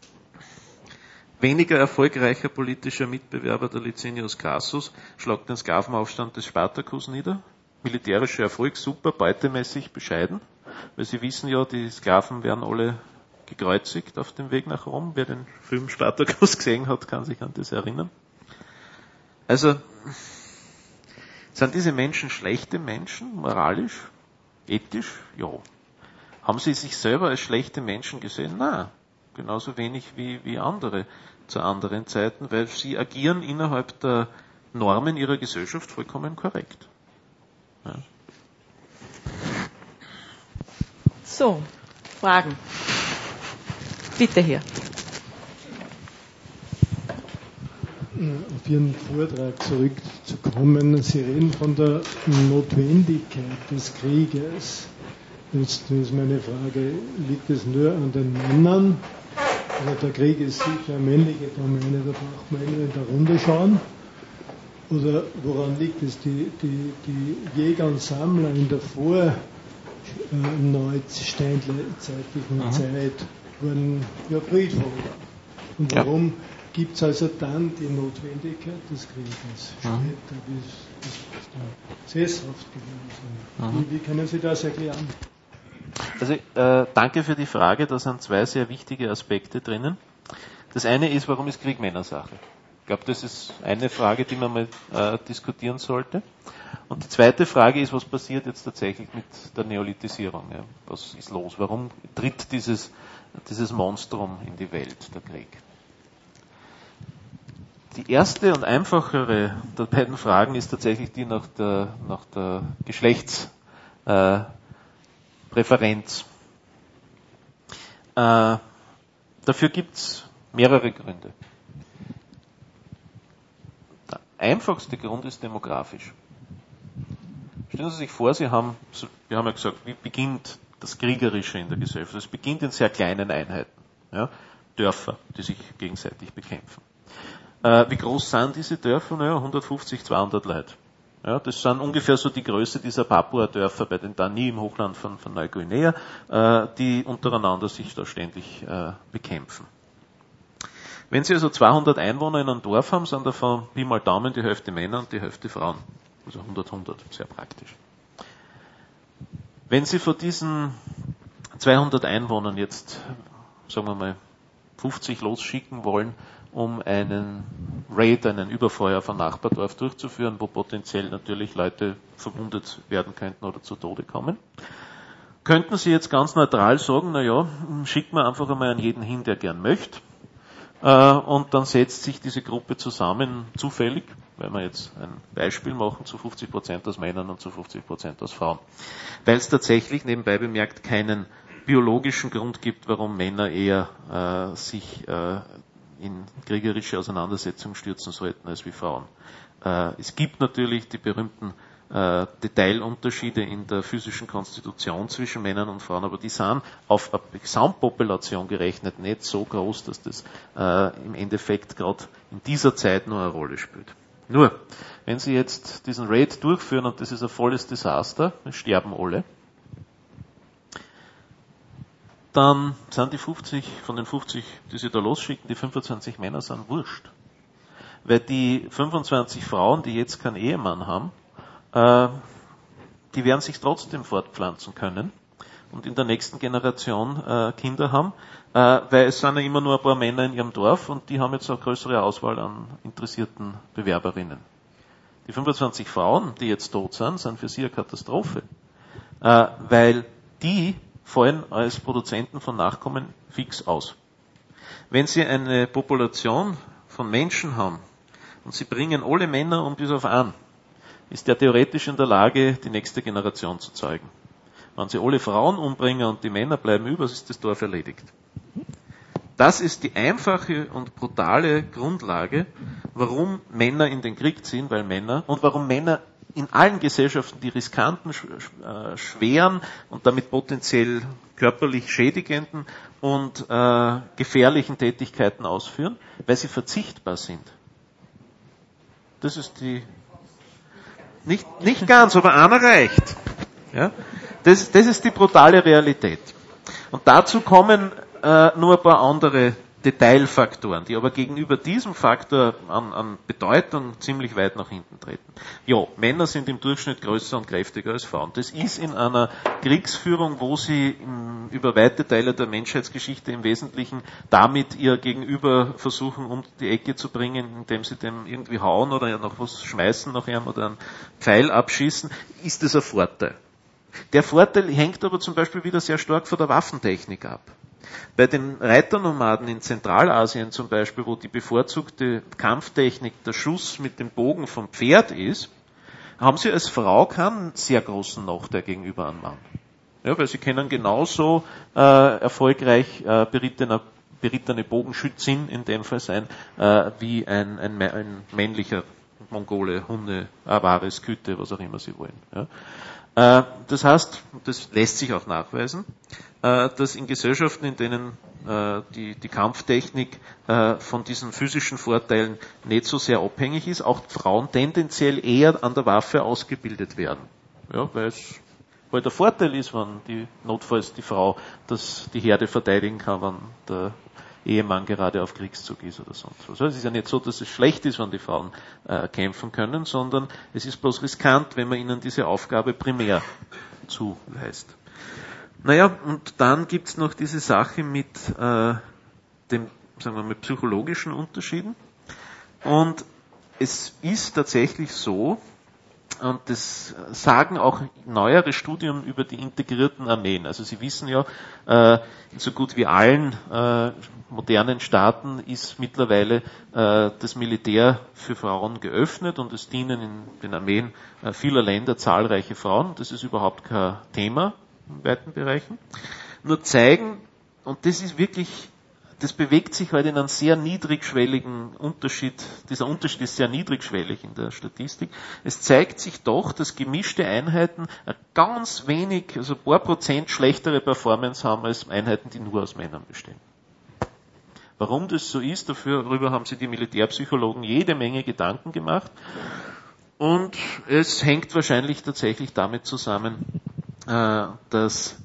weniger erfolgreicher politischer Mitbewerber, der Licinius Crassus, schlagt den Sklavenaufstand des Spartacus nieder. Militärischer Erfolg, super, beutemäßig bescheiden, weil Sie wissen ja, die Sklaven werden alle gekreuzigt auf dem Weg nach Rom. Wer den Film Spartacus gesehen hat, kann sich an das erinnern. Also, sind diese Menschen schlechte Menschen, moralisch, ethisch? Ja. Haben sie sich selber als schlechte Menschen gesehen? Nein. Genauso wenig wie, wie andere zu anderen Zeiten, weil sie agieren innerhalb der Normen ihrer Gesellschaft vollkommen korrekt. Ja. So, Fragen. Bitte hier. Auf Ihren Vortrag zurückzukommen. Sie reden von der Notwendigkeit des Krieges. Jetzt ist meine Frage, liegt es nur an den Männern? Also der Krieg ist sicher eine männliche Domäne, da braucht man nur in der Runde schauen. Oder woran liegt es? Die, die, die Jäger und Sammler in der vor äh, neusteinzeitlichen mhm. Zeit waren ja friedvoller. Und warum ja. gibt es also dann die Notwendigkeit des Krieges später, mhm. bis, bis sesshaft geworden sind? Mhm. Wie, wie können Sie das erklären? Also äh, danke für die Frage, da sind zwei sehr wichtige Aspekte drinnen. Das eine ist, warum ist Krieg Männersache? Ich glaube, das ist eine Frage, die man mal äh, diskutieren sollte. Und die zweite Frage ist, was passiert jetzt tatsächlich mit der Neolithisierung? Ja? Was ist los? Warum tritt dieses, dieses Monstrum in die Welt, der Krieg? Die erste und einfachere der beiden Fragen ist tatsächlich die nach der, nach der Geschlechtspräferenz. Äh, äh, dafür gibt es mehrere Gründe. Der einfachste Grund ist demografisch. Stellen Sie sich vor, Sie haben, wir haben ja gesagt, wie beginnt das Kriegerische in der Gesellschaft? Es beginnt in sehr kleinen Einheiten, ja? Dörfer, die sich gegenseitig bekämpfen. Äh, wie groß sind diese Dörfer? Naja, hundertfünfzig, zweihundert Leute. Ja, das sind ungefähr so die Größe dieser Papua-Dörfer bei den Dani im Hochland von, von Neuguinea, äh, die untereinander sich da ständig äh, bekämpfen. Wenn Sie also zweihundert Einwohner in einem Dorf haben, sind davon Pi mal Daumen die Hälfte Männer und die Hälfte Frauen. Also hundert, hundert, sehr praktisch. Wenn Sie von diesen zweihundert Einwohnern jetzt, sagen wir mal, fünfzig losschicken wollen, um einen Raid, einen Überfall auf ein Nachbardorf durchzuführen, wo potenziell natürlich Leute verwundet werden könnten oder zu Tode kommen, könnten Sie jetzt ganz neutral sagen, na ja, schicken wir einfach einmal an jeden hin, der gern möchte. Und dann setzt sich diese Gruppe zusammen, zufällig, weil wir jetzt ein Beispiel machen, zu fünfzig Prozent aus Männern und zu fünfzig Prozent aus Frauen. Weil es tatsächlich, nebenbei bemerkt, keinen biologischen Grund gibt, warum Männer eher äh, sich äh, in kriegerische Auseinandersetzungen stürzen sollten als wie Frauen. Äh, es gibt natürlich die berühmten äh, Detailunterschiede in der physischen Konstitution zwischen Männern und Frauen, aber die sind auf eine Gesamtpopulation gerechnet nicht so groß, dass das äh, im Endeffekt gerade in dieser Zeit nur eine Rolle spielt. Nur, wenn Sie jetzt diesen Raid durchführen und das ist ein volles Desaster, es sterben alle, dann sind die fünfzig, von den fünfzig, die Sie da losschicken, die fünfundzwanzig Männer sind wurscht. Weil die fünfundzwanzig Frauen, die jetzt keinen Ehemann haben, äh, die werden sich trotzdem fortpflanzen können und in der nächsten Generation äh, Kinder haben, äh, weil es sind ja immer nur ein paar Männer in ihrem Dorf und die haben jetzt eine größere Auswahl an interessierten Bewerberinnen. Die fünfundzwanzig Frauen, die jetzt tot sind, sind für sie eine Katastrophe, äh, weil die fallen als Produzenten von Nachkommen fix aus. Wenn Sie eine Population von Menschen haben und Sie bringen alle Männer um bis auf einen, ist der theoretisch in der Lage, die nächste Generation zu zeugen. Wenn Sie alle Frauen umbringen und die Männer bleiben über, ist das Dorf erledigt. Das ist die einfache und brutale Grundlage, warum Männer in den Krieg ziehen, weil Männer, und warum Männer in allen Gesellschaften die riskanten, schweren und damit potenziell körperlich schädigenden und äh, gefährlichen Tätigkeiten ausführen, weil sie verzichtbar sind. Das ist die, nicht, nicht ganz, aber einer reicht. Ja? Das, das ist die brutale Realität. Und dazu kommen äh, nur ein paar andere Detailfaktoren, die aber gegenüber diesem Faktor an, an Bedeutung ziemlich weit nach hinten treten. Ja, Männer sind im Durchschnitt größer und kräftiger als Frauen. Das ist in einer Kriegsführung, wo sie im, über weite Teile der Menschheitsgeschichte im Wesentlichen damit ihr Gegenüber versuchen, um die Ecke zu bringen, indem sie dem irgendwie hauen oder noch was schmeißen nach ihm oder einen Pfeil abschießen, ist das ein Vorteil. Der Vorteil hängt aber zum Beispiel wieder sehr stark von der Waffentechnik ab. Bei den Reiternomaden in Zentralasien zum Beispiel, wo die bevorzugte Kampftechnik der Schuss mit dem Bogen vom Pferd ist, haben sie als Frau keinen sehr großen Nachteil gegenüber einem Mann. Ja, weil sie können genauso äh, erfolgreich äh, berittene, berittene Bogenschützin in dem Fall sein, äh, wie ein, ein, ein männlicher Mongole, Hunde, Avares, Küte, was auch immer sie wollen. Ja. Das heißt, das lässt sich auch nachweisen, dass in Gesellschaften, in denen die, die Kampftechnik von diesen physischen Vorteilen nicht so sehr abhängig ist, auch Frauen tendenziell eher an der Waffe ausgebildet werden. Ja, weil es weil der Vorteil ist, wenn die notfalls die Frau das, die Herde verteidigen kann, wenn der Ehemann gerade auf Kriegszug ist oder sonst was. Also es ist ja nicht so, dass es schlecht ist, wenn die Frauen äh, kämpfen können, sondern es ist bloß riskant, wenn man ihnen diese Aufgabe primär zuweist. Naja, und dann gibt's noch diese Sache mit äh, dem, sagen wir mal, psychologischen Unterschieden. Und es ist tatsächlich so, und das sagen auch neuere Studien über die integrierten Armeen. Also Sie wissen ja, äh, in so gut wie allen äh, modernen Staaten ist mittlerweile äh, das Militär für Frauen geöffnet und es dienen in den Armeen äh, vieler Länder zahlreiche Frauen. Das ist überhaupt kein Thema in weiten Bereichen. Nur zeigen, und das ist wirklich, das bewegt sich heute in einem sehr niedrigschwelligen Unterschied, dieser Unterschied ist sehr niedrigschwellig in der Statistik. Es zeigt sich doch, dass gemischte Einheiten ein ganz wenig, also ein paar Prozent schlechtere Performance haben als Einheiten, die nur aus Männern bestehen. Warum das so ist, darüber haben sich die Militärpsychologen jede Menge Gedanken gemacht. Und es hängt wahrscheinlich tatsächlich damit zusammen, dass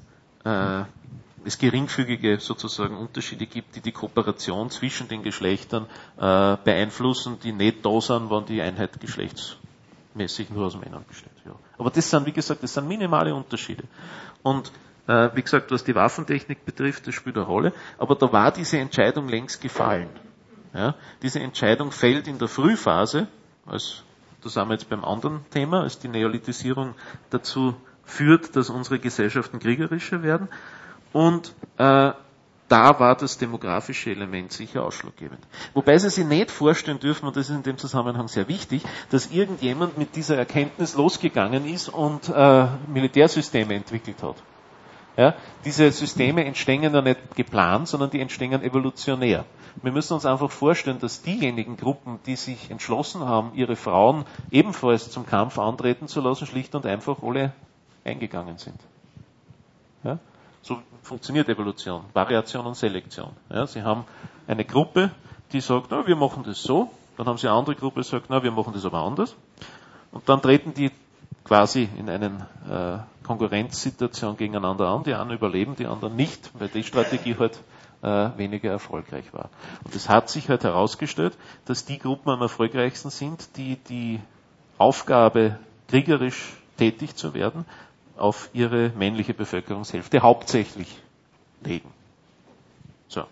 es geringfügige sozusagen Unterschiede gibt, die die Kooperation zwischen den Geschlechtern äh, beeinflussen, die nicht da sind, wenn die Einheit geschlechtsmäßig nur aus Männern besteht. Ja. Aber das sind, wie gesagt, das sind minimale Unterschiede. Und äh, wie gesagt, was die Waffentechnik betrifft, das spielt eine Rolle, aber da war diese Entscheidung längst gefallen. Ja. Diese Entscheidung fällt in der Frühphase, als, da sind wir jetzt beim anderen Thema, als die Neolithisierung dazu führt, dass unsere Gesellschaften kriegerischer werden. Und äh, da war das demografische Element sicher ausschlaggebend. Wobei Sie sich nicht vorstellen dürfen, und das ist in dem Zusammenhang sehr wichtig, dass irgendjemand mit dieser Erkenntnis losgegangen ist und äh, Militärsysteme entwickelt hat. Ja, diese Systeme entstehen ja nicht geplant, sondern die entstehen evolutionär. Wir müssen uns einfach vorstellen, dass diejenigen Gruppen, die sich entschlossen haben, ihre Frauen ebenfalls zum Kampf antreten zu lassen, schlicht und einfach alle eingegangen sind. Ja? So funktioniert Evolution, Variation und Selektion. Ja, Sie haben eine Gruppe, die sagt, na, wir machen das so. Dann haben Sie eine andere Gruppe, die sagt, na, wir machen das aber anders. Und dann treten die quasi in eine äh, Konkurrenzsituation gegeneinander an. Die einen überleben, die anderen nicht, weil die Strategie halt äh, weniger erfolgreich war. Und es hat sich halt herausgestellt, dass die Gruppen am erfolgreichsten sind, die die Aufgabe, kriegerisch tätig zu werden, auf ihre männliche Bevölkerungshälfte hauptsächlich legen. So.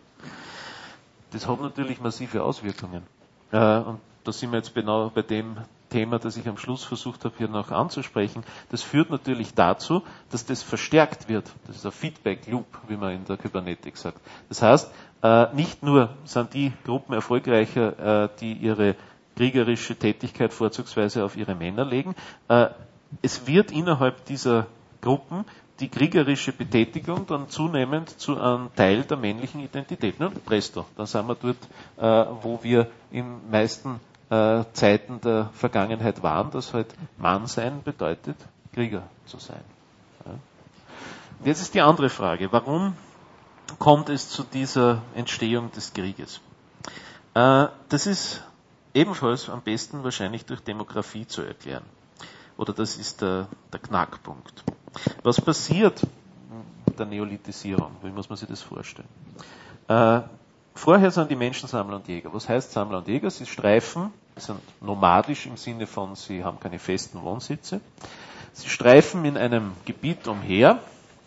Das hat natürlich massive Auswirkungen. Äh, und da sind wir jetzt genau bei dem Thema, das ich am Schluss versucht habe, hier noch anzusprechen. Das führt natürlich dazu, dass das verstärkt wird. Das ist ein Feedback Loop, wie man in der Kybernetik sagt. Das heißt, äh, nicht nur sind die Gruppen erfolgreicher, äh, die ihre kriegerische Tätigkeit vorzugsweise auf ihre Männer legen, äh, es wird innerhalb dieser Gruppen die kriegerische Betätigung dann zunehmend zu einem Teil der männlichen Identität. Ne? Presto, dann sind wir dort, äh, wo wir in meisten äh, Zeiten der Vergangenheit waren, dass halt Mann sein bedeutet, Krieger zu sein. Ja? Und jetzt ist die andere Frage, warum kommt es zu dieser Entstehung des Krieges? Äh, das ist ebenfalls am besten wahrscheinlich durch Demografie zu erklären. Oder das ist der, der Knackpunkt. Was passiert mit der Neolithisierung? Wie muss man sich das vorstellen? Äh, vorher sind die Menschen Sammler und Jäger. Was heißt Sammler und Jäger? Sie streifen, sie sind nomadisch im Sinne von, sie haben keine festen Wohnsitze. Sie streifen in einem Gebiet umher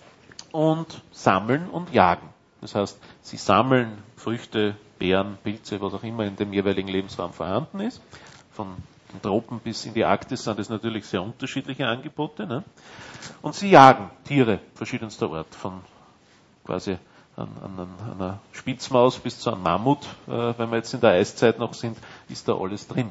und sammeln und jagen. Das heißt, sie sammeln Früchte, Beeren, Pilze, was auch immer in dem jeweiligen Lebensraum vorhanden ist. Von den Tropen bis in die Arktis sind das natürlich sehr unterschiedliche Angebote. Ne? Und sie jagen Tiere verschiedenster Art, von quasi an, an, an einer Spitzmaus bis zu einem Mammut. Äh, wenn wir jetzt in der Eiszeit noch sind, ist da alles drin.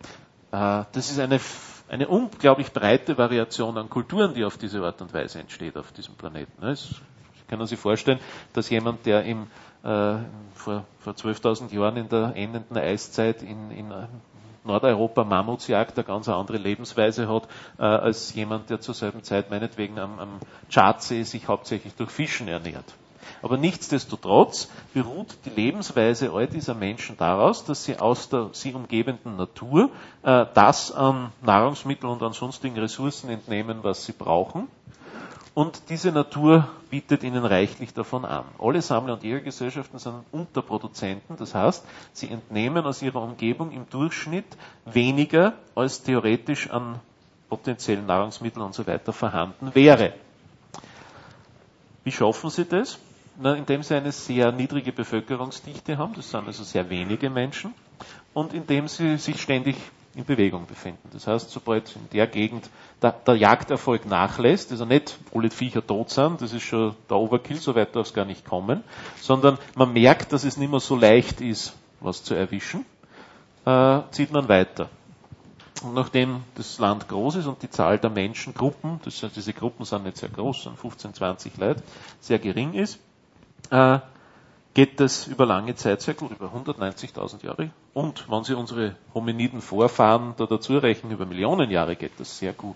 Äh, das ist eine, eine unglaublich breite Variation an Kulturen, die auf diese Art und Weise entsteht auf diesem Planeten. Ne? Es, können Sie sich vorstellen, dass jemand, der im, äh, vor, vor zwölftausend Jahren in der endenden Eiszeit in, in Nordeuropa Mammutsjagd eine ganz andere Lebensweise hat, äh, als jemand, der zur selben Zeit meinetwegen am, am Tschadsee sich hauptsächlich durch Fischen ernährt. Aber nichtsdestotrotz beruht die Lebensweise all dieser Menschen daraus, dass sie aus der sie umgebenden Natur äh, das an Nahrungsmitteln und an sonstigen Ressourcen entnehmen, was sie brauchen. Und diese Natur bietet ihnen reichlich davon an. Alle Sammler- und Jägergesellschaften sind Unterproduzenten, das heißt, sie entnehmen aus ihrer Umgebung im Durchschnitt weniger, als theoretisch an potenziellen Nahrungsmitteln und so weiter vorhanden wäre. Wie schaffen sie das? Na, indem sie eine sehr niedrige Bevölkerungsdichte haben, das sind also sehr wenige Menschen, und indem sie sich ständig in Bewegung befinden. Das heißt, sobald in der Gegend der, der Jagderfolg nachlässt, also nicht alle Viecher tot sind, das ist schon der Overkill, so weit darf es gar nicht kommen, sondern man merkt, dass es nicht mehr so leicht ist, was zu erwischen, äh, zieht man weiter. Und nachdem das Land groß ist und die Zahl der Menschengruppen, das heißt, diese Gruppen sind nicht sehr groß, sind fünfzehn, zwanzig Leute, sehr gering ist, äh, geht das über lange Zeit sehr gut, über hundertneunzigtausend Jahre. Und wenn Sie unsere hominiden Vorfahren da dazu rechnen, über Millionen Jahre geht das sehr gut.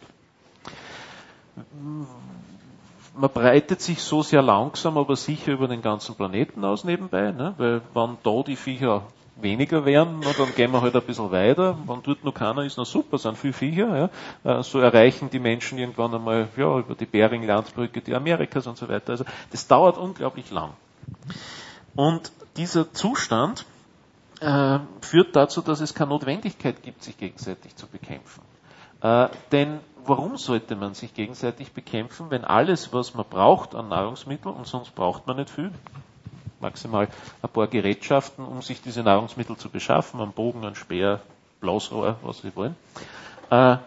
Man breitet sich so sehr langsam, aber sicher über den ganzen Planeten aus nebenbei, ne? Weil wenn da die Viecher weniger wären, na, dann gehen wir halt ein bisschen weiter. Wenn dort noch keiner ist, na super, sind viele Viecher. Ja? So erreichen die Menschen irgendwann einmal ja, über die Bering-Landbrücke die Amerikas und so weiter. Also das dauert unglaublich lang. Und dieser Zustand äh, führt dazu, dass es keine Notwendigkeit gibt, sich gegenseitig zu bekämpfen. Äh, denn warum sollte man sich gegenseitig bekämpfen, wenn alles, was man braucht an Nahrungsmitteln, und sonst braucht man nicht viel, maximal ein paar Gerätschaften, um sich diese Nahrungsmittel zu beschaffen, einen Bogen, einen Speer, Blasrohr, was Sie wollen, äh,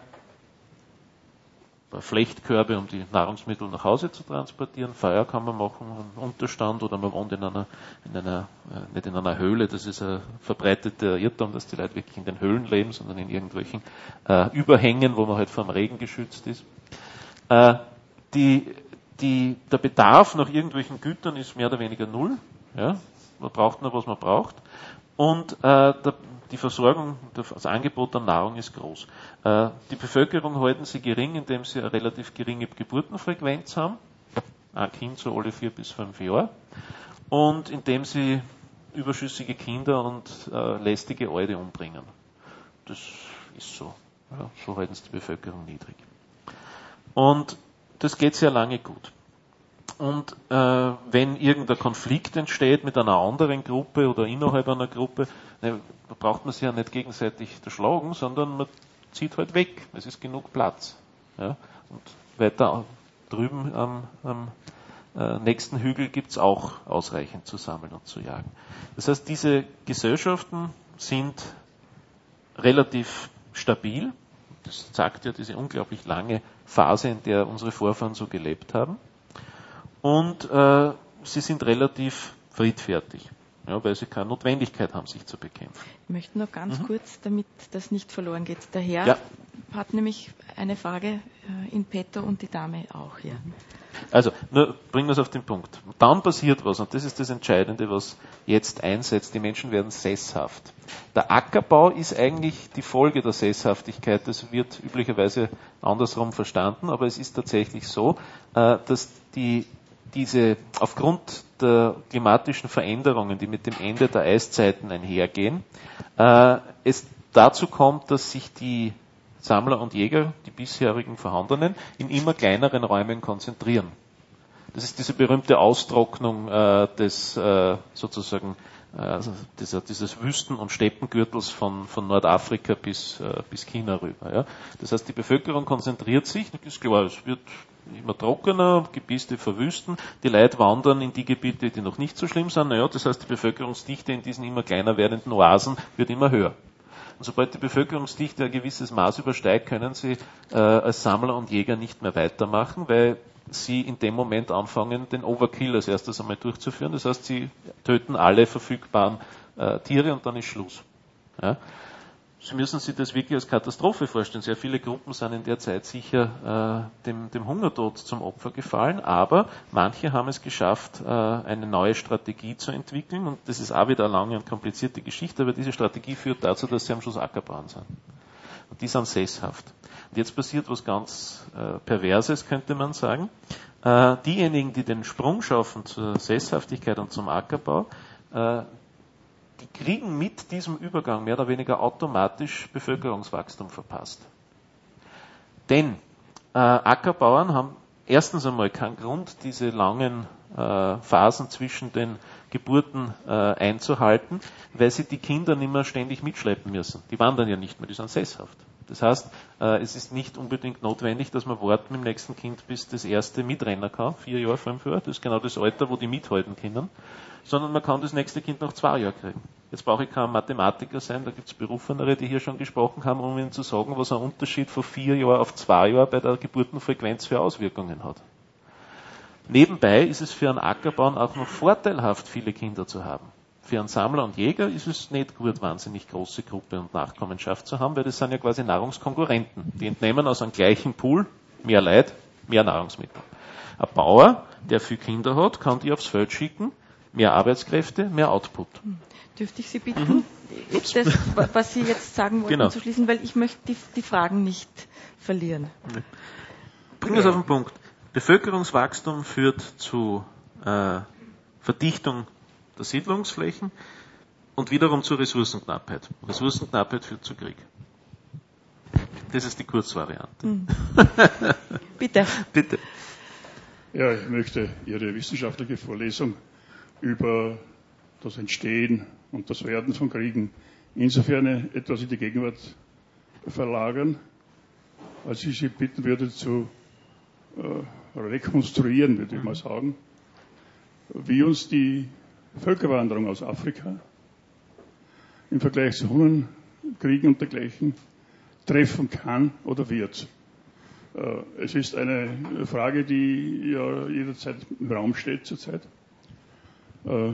Flechtkörbe, um die Nahrungsmittel nach Hause zu transportieren, Feuer kann man machen, einen Unterstand, oder man wohnt in einer, in einer äh, nicht in einer Höhle, das ist ein verbreiteter Irrtum, dass die Leute wirklich in den Höhlen leben, sondern in irgendwelchen äh, Überhängen, wo man halt vor dem Regen geschützt ist. Äh, die, die, der Bedarf nach irgendwelchen Gütern ist mehr oder weniger null, ja? Man braucht nur, was man braucht, und äh, der Die Versorgung, das Angebot an Nahrung ist groß. Die Bevölkerung halten sie gering, indem sie eine relativ geringe Geburtenfrequenz haben. Ein Kind so alle vier bis fünf Jahre. Und indem sie überschüssige Kinder und äh, lästige Alte umbringen. Das ist so. Ja, so halten sie die Bevölkerung niedrig. Und das geht sehr lange gut. Und äh, wenn irgendein Konflikt entsteht mit einer anderen Gruppe oder innerhalb einer Gruppe, ne, da braucht man sich ja nicht gegenseitig erschlagen, sondern man zieht halt weg. Es ist genug Platz. Ja? Und weiter drüben am, am äh, nächsten Hügel gibt es auch ausreichend zu sammeln und zu jagen. Das heißt, diese Gesellschaften sind relativ stabil. Das zeigt ja diese unglaublich lange Phase, in der unsere Vorfahren so gelebt haben. Und äh, sie sind relativ friedfertig, ja, weil sie keine Notwendigkeit haben, sich zu bekämpfen. Ich möchte noch ganz mhm. kurz, damit das nicht verloren geht. Der Herr ja. hat nämlich eine Frage äh, in petto und die Dame auch hier. Also, nur bringen wir es auf den Punkt. Dann passiert was, und das ist das Entscheidende, was jetzt einsetzt. Die Menschen werden sesshaft. Der Ackerbau ist eigentlich die Folge der Sesshaftigkeit. Das wird üblicherweise andersrum verstanden, aber es ist tatsächlich so, äh, dass die diese, aufgrund der klimatischen Veränderungen, die mit dem Ende der Eiszeiten einhergehen, äh, es dazu kommt, dass sich die Sammler und Jäger, die bisherigen vorhandenen, in immer kleineren Räumen konzentrieren. Das ist diese berühmte Austrocknung äh, des äh, sozusagen äh, dieser, dieses Wüsten- und Steppengürtels von, von Nordafrika bis, äh, bis China rüber. Ja. Das heißt, die Bevölkerung konzentriert sich, das ist klar, es wird immer trockener, Gebiete verwüsten, die Leute wandern in die Gebiete, die noch nicht so schlimm sind. Naja, das heißt, die Bevölkerungsdichte in diesen immer kleiner werdenden Oasen wird immer höher. Und sobald die Bevölkerungsdichte ein gewisses Maß übersteigt, können sie äh, als Sammler und Jäger nicht mehr weitermachen, weil sie in dem Moment anfangen, den Overkill als erstes einmal durchzuführen. Das heißt, sie töten alle verfügbaren äh, Tiere und dann ist Schluss. Ja? Sie müssen sich das wirklich als Katastrophe vorstellen. Sehr viele Gruppen sind in der Zeit sicher äh, dem, dem Hungertod zum Opfer gefallen, aber manche haben es geschafft, äh, eine neue Strategie zu entwickeln, und das ist auch wieder eine lange und komplizierte Geschichte, aber diese Strategie führt dazu, dass sie am Schluss Ackerbauern sind. Und die sind sesshaft. Und jetzt passiert was ganz äh, Perverses, könnte man sagen. Äh, diejenigen, die den Sprung schaffen zur Sesshaftigkeit und zum Ackerbau, äh, die kriegen mit diesem Übergang mehr oder weniger automatisch Bevölkerungswachstum verpasst. Denn äh, Ackerbauern haben erstens einmal keinen Grund, diese langen äh, Phasen zwischen den Geburten äh, einzuhalten, weil sie die Kinder nicht mehr ständig mitschleppen müssen. Die wandern ja nicht mehr, die sind sesshaft. Das heißt, äh, es ist nicht unbedingt notwendig, dass man warten mit dem nächsten Kind, bis das erste mitrennen kann, vier Jahre, fünf Jahre, das ist genau das Alter, wo die mithalten können, sondern man kann das nächste Kind nach zwei Jahren kriegen. Jetzt brauche ich kein Mathematiker sein, da gibt es Berufenere, die hier schon gesprochen haben, um Ihnen zu sagen, was ein Unterschied von vier Jahren auf zwei Jahren bei der Geburtenfrequenz für Auswirkungen hat. Nebenbei ist es für einen Ackerbauern auch noch vorteilhaft, viele Kinder zu haben. Für einen Sammler und Jäger ist es nicht gut, wahnsinnig große Gruppe und Nachkommenschaft zu haben, weil das sind ja quasi Nahrungskonkurrenten. Die entnehmen aus einem gleichen Pool mehr Leid, mehr Nahrungsmittel. Ein Bauer, der viel Kinder hat, kann die aufs Feld schicken, mehr Arbeitskräfte, mehr Output. Dürfte ich Sie bitten, mhm. das, was Sie jetzt sagen wollten, genau. zu schließen, weil ich möchte die, die Fragen nicht verlieren. Bringen wir es auf den Punkt. Bevölkerungswachstum führt zu äh, Verdichtung der Siedlungsflächen und wiederum zur Ressourcenknappheit. Ressourcenknappheit führt zu Krieg. Das ist die Kurzvariante. Mhm. Bitte. Bitte. Ja, ich möchte Ihre wissenschaftliche Vorlesung über das Entstehen und das Werden von Kriegen insofern etwas in die Gegenwart verlagern, als ich Sie bitten würde zu äh, rekonstruieren, würde ich mal sagen, wie uns die Völkerwanderung aus Afrika im Vergleich zu Hungerkriegen und dergleichen treffen kann oder wird. Äh, es ist eine Frage, die ja jederzeit im Raum steht zurzeit. Äh,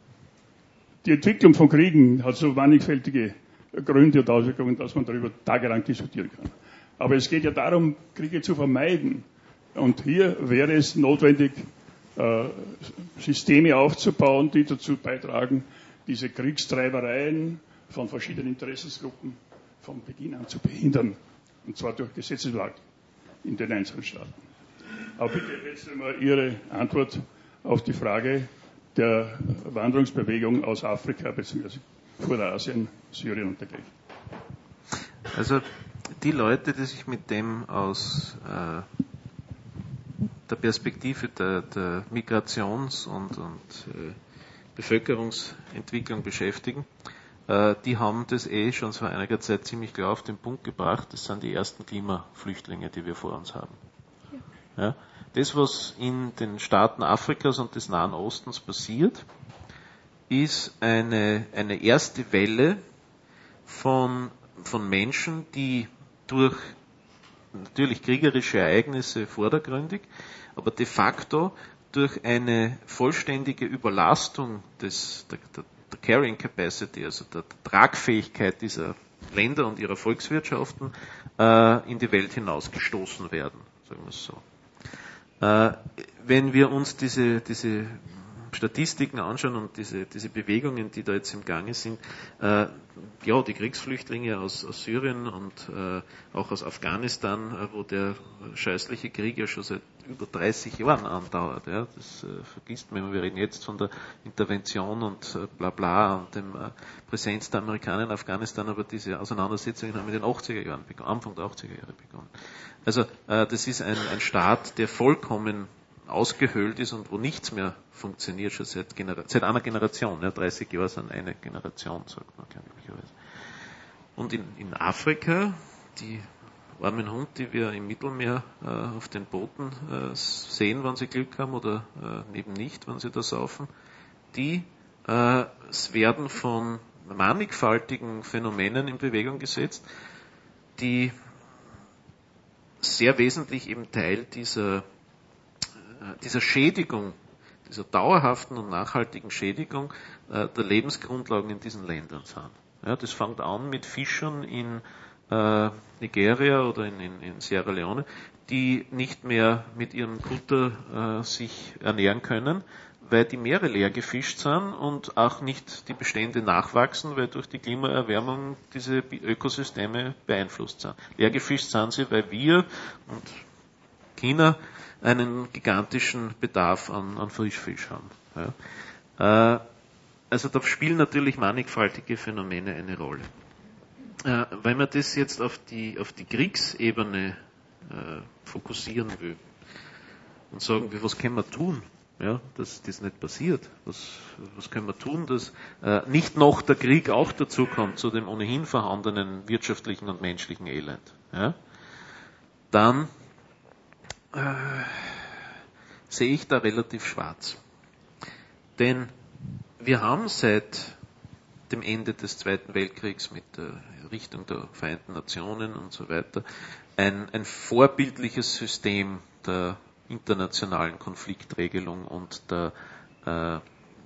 Die Entwicklung von Kriegen hat so mannigfältige Gründe und Auswirkungen, dass man darüber tagelang diskutieren kann. Aber es geht ja darum, Kriege zu vermeiden. Und hier wäre es notwendig, Systeme aufzubauen, die dazu beitragen, diese Kriegstreibereien von verschiedenen Interessensgruppen von Beginn an zu behindern. Und zwar durch Gesetzeslage in den einzelnen Staaten. Aber bitte jetzt einmal Ihre Antwort auf die Frage der Wanderungsbewegung aus Afrika bzw. Vorderasien, Syrien und dergleichen. Also die Leute, die sich mit dem aus äh, der Perspektive der, der Migrations- und, und äh, Bevölkerungsentwicklung beschäftigen, äh, die haben das eh schon vor einiger Zeit ziemlich klar auf den Punkt gebracht. Das sind die ersten Klimaflüchtlinge, die wir vor uns haben. Ja. Das, was in den Staaten Afrikas und des Nahen Ostens passiert, ist eine, eine erste Welle von, von Menschen, die durch natürlich kriegerische Ereignisse vordergründig, aber de facto durch eine vollständige Überlastung des, der, der, der Carrying Capacity, also der, der Tragfähigkeit dieser Länder und ihrer Volkswirtschaften äh, in die Welt hinausgestoßen werden, sagen wir es so. Äh, wenn wir uns diese, diese Statistiken anschauen und diese, diese Bewegungen, die da jetzt im Gange sind, äh, ja, die Kriegsflüchtlinge aus, aus Syrien und äh, auch aus Afghanistan, äh, wo der scheußliche Krieg ja schon seit über dreißig Jahren andauert. Ja, das äh, vergisst man immer. Wir reden jetzt von der Intervention und äh, bla bla und dem äh, Präsenz der Amerikaner in Afghanistan, aber diese Auseinandersetzungen haben in den achtziger Jahren begonnen, Anfang der achtziger Jahre begonnen. Also äh, das ist ein, ein Staat, der vollkommen ausgehöhlt ist und wo nichts mehr funktioniert, schon seit, Genera- seit einer Generation. Ja, dreißig Jahre sind eine Generation, sagt man, glaube ich. Und in, in Afrika, die armen Hund, die wir im Mittelmeer äh, auf den Booten äh, sehen, wenn sie Glück haben, oder äh, eben nicht, wenn sie da saufen, die äh, werden von mannigfaltigen Phänomenen in Bewegung gesetzt, die sehr wesentlich eben Teil dieser dieser Schädigung, dieser dauerhaften und nachhaltigen Schädigung äh, der Lebensgrundlagen in diesen Ländern sind. Ja, das fängt an mit Fischern in äh, Nigeria oder in, in, in Sierra Leone, die nicht mehr mit ihrem Kutter äh, sich ernähren können, weil die Meere leer gefischt sind und auch nicht die Bestände nachwachsen, weil durch die Klimaerwärmung diese Ökosysteme beeinflusst sind. Leer gefischt sind sie, weil wir und China einen gigantischen Bedarf an, an Frischfisch haben. Ja. Äh, also da spielen natürlich mannigfaltige Phänomene eine Rolle. Äh, wenn man das jetzt auf die, auf die Kriegsebene äh, fokussieren will und sagen wir, was können wir tun, ja, dass das nicht passiert, was, was können wir tun, dass äh, nicht noch der Krieg auch dazu kommt zu dem ohnehin vorhandenen wirtschaftlichen und menschlichen Elend, ja, dann äh, sehe ich da relativ schwarz. Denn wir haben seit dem Ende des Zweiten Weltkriegs mit der Richtung der Vereinten Nationen und so weiter ein, ein vorbildliches System der internationalen Konfliktregelung und der äh,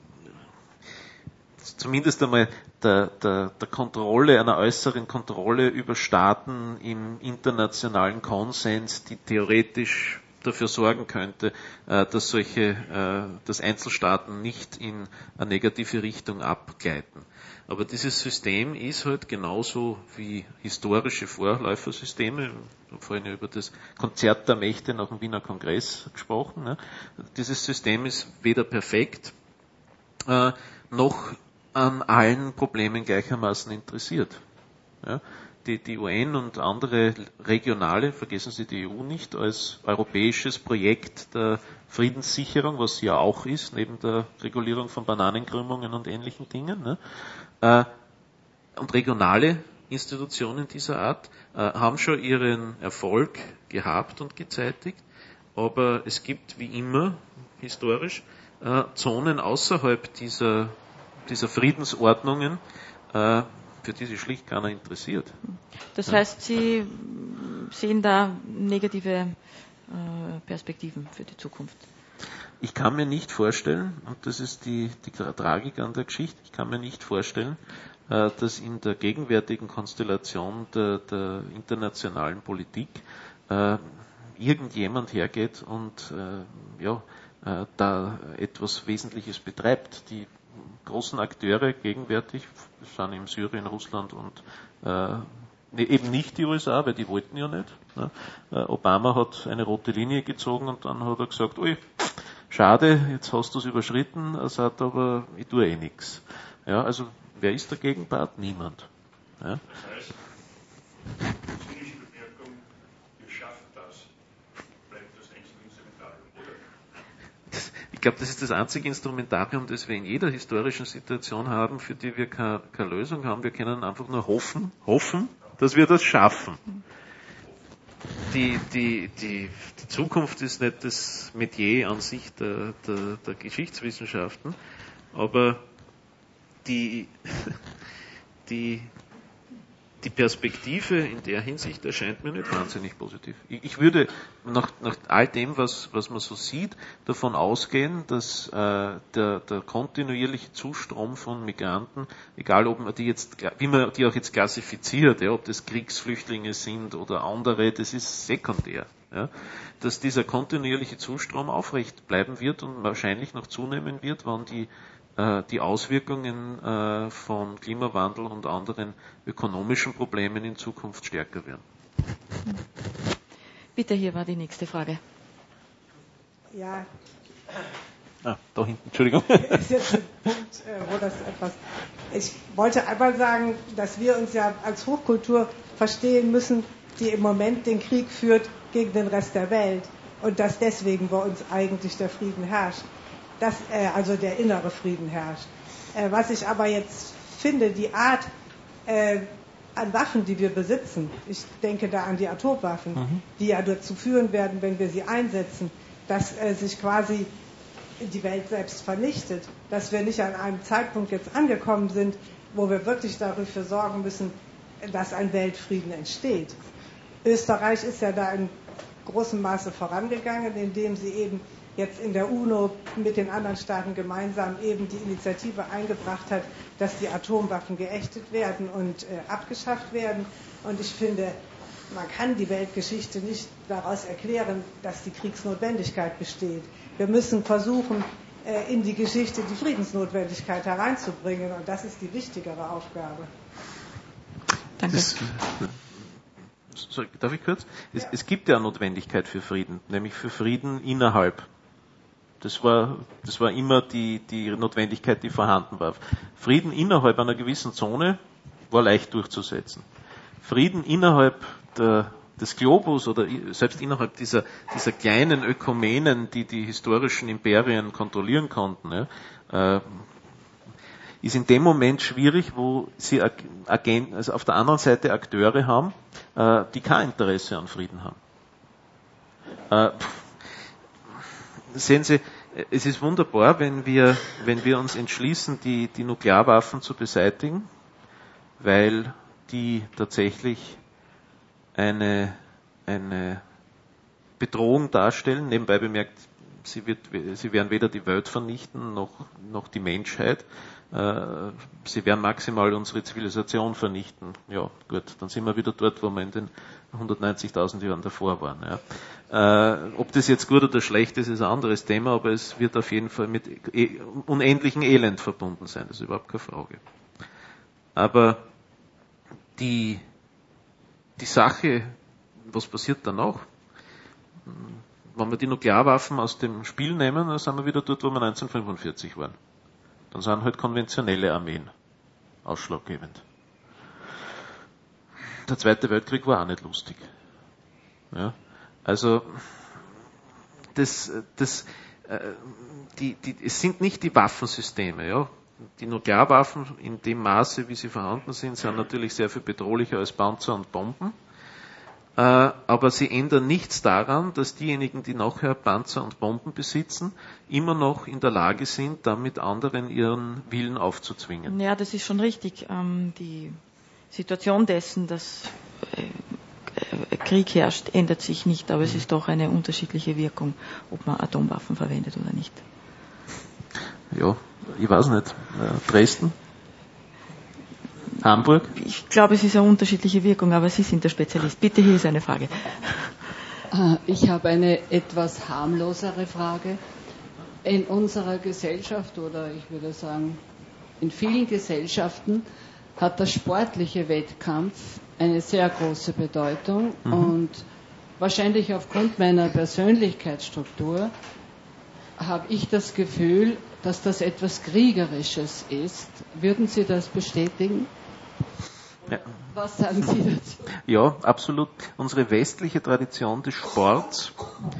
zumindest einmal der, der, der Kontrolle, einer äußeren Kontrolle über Staaten im internationalen Konsens, die theoretisch dafür sorgen könnte, dass solche, dass Einzelstaaten nicht in eine negative Richtung abgleiten. Aber dieses System ist halt genauso wie historische Vorläufersysteme. Ich habe vorhin über das Konzert der Mächte nach dem Wiener Kongress gesprochen. Ne? Dieses System ist weder perfekt, äh, noch an allen Problemen gleichermaßen interessiert. Ja? Die, die U N und andere regionale, vergessen Sie die E U nicht, als europäisches Projekt der Friedenssicherung, was sie ja auch ist, neben der Regulierung von Bananenkrümmungen und ähnlichen Dingen, ne? äh, und regionale Institutionen dieser Art äh, haben schon ihren Erfolg gehabt und gezeitigt, aber es gibt wie immer, historisch, äh, Zonen außerhalb dieser, dieser Friedensordnungen, äh, für die sich schlicht keiner interessiert. Das heißt, Sie sehen da negative äh, Perspektiven für die Zukunft? Ich kann mir nicht vorstellen, und das ist die, die Tragik an der Geschichte, ich kann mir nicht vorstellen, äh, dass in der gegenwärtigen Konstellation der, der internationalen Politik äh, irgendjemand hergeht und äh, ja, äh, da etwas Wesentliches betreibt. Die großen Akteure gegenwärtig sind in Syrien, Russland und äh, eben nicht die U S A, weil die wollten ja nicht. Ne? Äh, Obama hat eine rote Linie gezogen und dann hat er gesagt, ui, schade, jetzt hast du es überschritten, er sagt aber, ich tue eh nichts. Ja, also wer ist der Gegenpart? Niemand. Ja? Das heißt, die syrische Bevölkerung, wir schaffen das, bleibt das einzige Instrumentarium, oder? Ich glaube, das ist das einzige Instrumentarium, das wir in jeder historischen Situation haben, für die wir keine, keine Lösung haben. Wir können einfach nur hoffen, hoffen, dass wir das schaffen. Die, die, die, die Zukunft ist nicht das Metier an sich der, der, der Geschichtswissenschaften, aber die, die, die Perspektive in der Hinsicht erscheint mir nicht wahnsinnig positiv. Ich, ich würde nach, nach all dem, was, was man so sieht, davon ausgehen, dass äh, der, der kontinuierliche Zustrom von Migranten, egal ob man die jetzt, wie man die auch jetzt klassifiziert, ja, ob das Kriegsflüchtlinge sind oder andere, das ist sekundär. Ja, dass dieser kontinuierliche Zustrom aufrecht bleiben wird und wahrscheinlich noch zunehmen wird, wenn die die Auswirkungen äh, von Klimawandel und anderen ökonomischen Problemen in Zukunft stärker werden. Bitte, hier war die nächste Frage. Ja. Ah, da hinten, Entschuldigung. Ist jetzt ein Punkt, wo das etwas. Ich wollte einmal sagen, dass wir uns ja als Hochkultur verstehen müssen, die im Moment den Krieg führt gegen den Rest der Welt und dass deswegen bei uns eigentlich der Frieden herrscht. Dass, äh, also der innere Frieden herrscht. Äh, was ich aber jetzt finde, die Art äh, an Waffen, die wir besitzen, ich denke da an die Atomwaffen, mhm. die ja dazu führen werden, wenn wir sie einsetzen, dass äh, sich quasi die Welt selbst vernichtet, dass wir nicht an einem Zeitpunkt jetzt angekommen sind, wo wir wirklich dafür sorgen müssen, dass ein Weltfrieden entsteht. Österreich ist ja da in großem Maße vorangegangen, indem sie eben jetzt in der UNO mit den anderen Staaten gemeinsam eben die Initiative eingebracht hat, dass die Atomwaffen geächtet werden und äh, abgeschafft werden. Und ich finde, man kann die Weltgeschichte nicht daraus erklären, dass die Kriegsnotwendigkeit besteht. Wir müssen versuchen, äh, in die Geschichte die Friedensnotwendigkeit hereinzubringen. Und das ist die wichtigere Aufgabe. Danke. Das, sorry, darf ich kurz? Es, ja. es gibt ja eine Notwendigkeit für Frieden, nämlich für Frieden innerhalb. Das war, das war immer die, die Notwendigkeit, die vorhanden war. Frieden innerhalb einer gewissen Zone war leicht durchzusetzen. Frieden innerhalb der, des Globus oder selbst innerhalb dieser, dieser kleinen Ökumenen, die die historischen Imperien kontrollieren konnten, ja, äh, ist in dem Moment schwierig, wo sie Agenten, also auf der anderen Seite Akteure haben, äh, die kein Interesse an Frieden haben. Äh, Sehen Sie, es ist wunderbar, wenn wir, wenn wir uns entschließen, die, die Nuklearwaffen zu beseitigen, weil die tatsächlich eine, eine Bedrohung darstellen. Nebenbei bemerkt, sie, wird, sie werden weder die Welt vernichten, noch, noch die Menschheit. Sie werden maximal unsere Zivilisation vernichten. Ja, gut, dann sind wir wieder dort, wo wir in den hundertneunzigtausend Jahren davor waren. Ja. Äh, ob das jetzt gut oder schlecht ist, ist ein anderes Thema, aber es wird auf jeden Fall mit e- unendlichem Elend verbunden sein, das ist überhaupt keine Frage. Aber die, die Sache, was passiert danach? Wenn wir die Nuklearwaffen aus dem Spiel nehmen, dann sind wir wieder dort, wo wir neunzehnhundertfünfundvierzig waren. Dann sind halt konventionelle Armeen ausschlaggebend. Der Zweite Weltkrieg war auch nicht lustig. Ja, also das, das, äh, die, die, es sind nicht die Waffensysteme. Ja. Die Nuklearwaffen in dem Maße, wie sie vorhanden sind, sind natürlich sehr viel bedrohlicher als Panzer und Bomben. Äh, aber sie ändern nichts daran, dass diejenigen, die nachher Panzer und Bomben besitzen, immer noch in der Lage sind, damit anderen ihren Willen aufzuzwingen. Ja, das ist schon richtig. Ähm, die Situation dessen, dass äh, Krieg herrscht, ändert sich nicht, aber es ist doch eine unterschiedliche Wirkung, ob man Atomwaffen verwendet oder nicht. Ja, ich weiß nicht. Äh, Dresden? Hamburg? Ich glaube, es ist eine unterschiedliche Wirkung, aber Sie sind der Spezialist. Bitte, hier ist eine Frage. Ich habe eine etwas harmlosere Frage. In unserer Gesellschaft oder ich würde sagen, in vielen Gesellschaften hat der sportliche Wettkampf eine sehr große Bedeutung mhm. und wahrscheinlich aufgrund meiner Persönlichkeitsstruktur habe ich das Gefühl, dass das etwas Kriegerisches ist. Würden Sie das bestätigen? Ja. Was sagen Sie dazu? Ja, absolut. Unsere westliche Tradition des Sports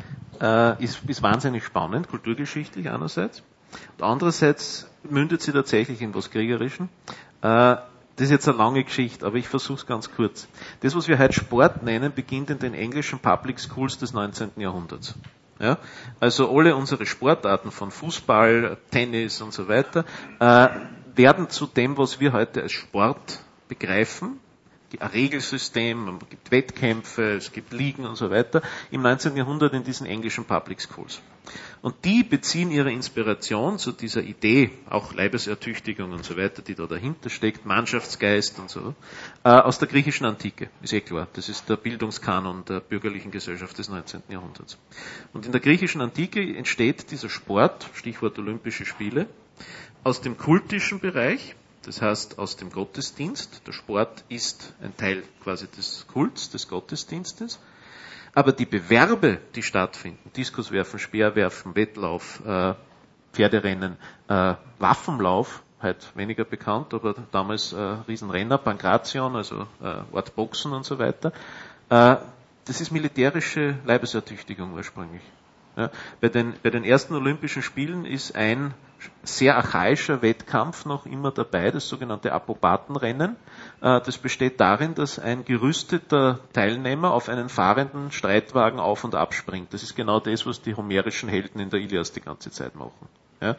äh, ist, ist wahnsinnig spannend, kulturgeschichtlich einerseits. Und andererseits mündet sie tatsächlich in was Kriegerischen. Äh, das ist jetzt eine lange Geschichte, aber ich versuche es ganz kurz. Das, was wir heute Sport nennen, beginnt in den englischen Public Schools des neunzehnten Jahrhunderts. Ja, also alle unsere Sportarten von Fußball, Tennis und so weiter äh, werden zu dem, was wir heute als Sport begreifen. Ein Regelsystem, es gibt Wettkämpfe, es gibt Ligen und so weiter, im neunzehnten Jahrhundert in diesen englischen Public Schools. Und die beziehen ihre Inspiration zu dieser Idee, auch Leibesertüchtigung und so weiter, die da dahinter steckt, Mannschaftsgeist und so, äh, aus der griechischen Antike, ist eh klar. Das ist der Bildungskanon der bürgerlichen Gesellschaft des neunzehnten Jahrhunderts. Und in der griechischen Antike entsteht dieser Sport, Stichwort Olympische Spiele, aus dem kultischen Bereich, das heißt aus dem Gottesdienst. Der Sport ist ein Teil quasi des Kults, des Gottesdienstes. Aber die Bewerbe, die stattfinden, Diskuswerfen, Speerwerfen, Wettlauf, äh, Pferderennen, äh, Waffenlauf, halt weniger bekannt, aber damals äh, Riesenrenner, Pankration, also äh, Ort Boxen und so weiter, äh, das ist militärische Leibesertüchtigung ursprünglich. Ja, bei den, bei den ersten Olympischen Spielen ist ein sehr archaischer Wettkampf noch immer dabei, das sogenannte Apopatenrennen. Das besteht darin, dass ein gerüsteter Teilnehmer auf einen fahrenden Streitwagen auf- und abspringt. Das ist genau das, was die homerischen Helden in der Ilias die ganze Zeit machen. Ja.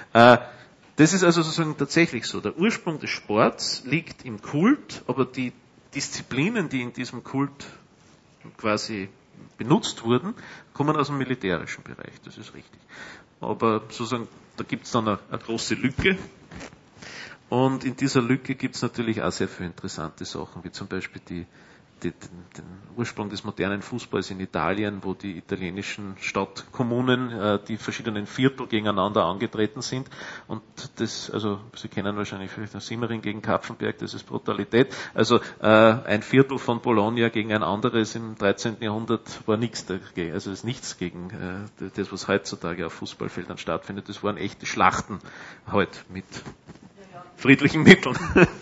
Das ist also sozusagen tatsächlich so. Der Ursprung des Sports liegt im Kult, aber die Disziplinen, die in diesem Kult quasi benutzt wurden, kommen aus dem militärischen Bereich, das ist richtig. Aber sozusagen, da gibt es dann eine, eine große Lücke. Und in dieser Lücke gibt es natürlich auch sehr viele interessante Sachen, wie zum Beispiel die, die, den, den Ursprung des modernen Fußballs in Italien, wo die italienischen Stadtkommunen, äh, die verschiedenen Viertel gegeneinander angetreten sind. Und das, also Sie kennen wahrscheinlich vielleicht noch Simmering gegen Kapfenberg, das ist Brutalität. Also äh, ein Viertel von Bologna gegen ein anderes im dreizehnten Jahrhundert war nichts dagegen, also ist nichts gegen äh, das, was heutzutage auf Fußballfeldern stattfindet. Das waren echte Schlachten halt mit friedlichen Mitteln.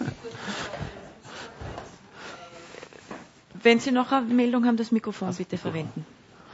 Wenn Sie noch eine Meldung haben, das Mikrofon bitte verwenden.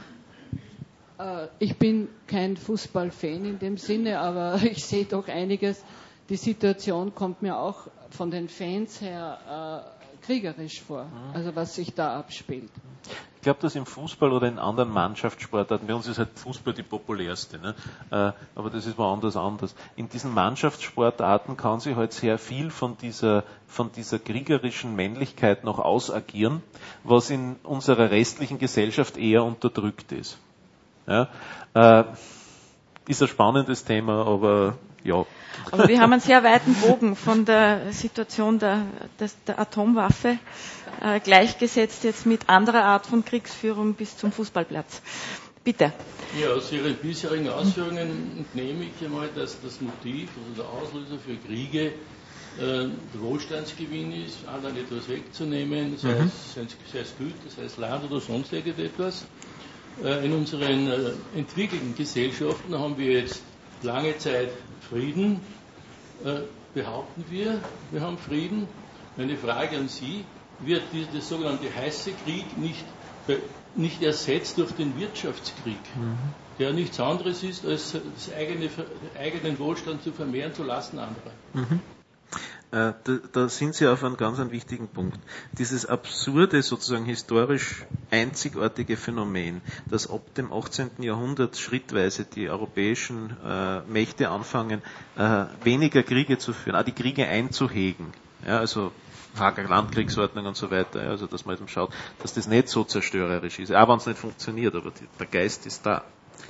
Ich bin kein Fußballfan in dem Sinne, aber ich sehe doch einiges. Die Situation kommt mir auch von den Fans her äh, kriegerisch vor, also was sich da abspielt. Ich glaube, dass im Fußball oder in anderen Mannschaftssportarten, bei uns ist halt Fußball die populärste, ne? äh, aber das ist woanders anders. In diesen Mannschaftssportarten kann sich halt sehr viel von dieser, von dieser kriegerischen Männlichkeit noch ausagieren, was in unserer restlichen Gesellschaft eher unterdrückt ist. Ja? Äh, ist ein spannendes Thema, aber ja. Aber wir haben einen sehr weiten Bogen von der Situation der, der, der Atomwaffe äh, gleichgesetzt jetzt mit anderer Art von Kriegsführung bis zum Fußballplatz. Bitte. Ja, aus Ihren bisherigen Ausführungen entnehme ich einmal, dass das Motiv, also der Auslöser für Kriege, äh, der Wohlstandsgewinn ist, anderen etwas wegzunehmen, sei, mhm. es, sei es Güter, sei es Land oder sonst irgendetwas. Äh, in unseren äh, entwickelten Gesellschaften haben wir jetzt lange Zeit Frieden, äh, behaupten wir, wir haben Frieden. Meine Frage an Sie, wird der sogenannte heiße Krieg nicht, nicht ersetzt durch den Wirtschaftskrieg, mhm. der nichts anderes ist, als das eigene, eigenen Wohlstand zu vermehren zu lassen anderer? Mhm. Da, da sind Sie auf einen ganz einen wichtigen Punkt. Dieses absurde, sozusagen historisch einzigartige Phänomen, dass ab dem achtzehnten Jahrhundert schrittweise die europäischen äh, Mächte anfangen, äh, weniger Kriege zu führen, auch die Kriege einzuhegen. Ja, also Hager Landkriegsordnung und so weiter, ja, also dass man eben schaut, dass das nicht so zerstörerisch ist, auch wenn es nicht funktioniert, aber die, der Geist ist da.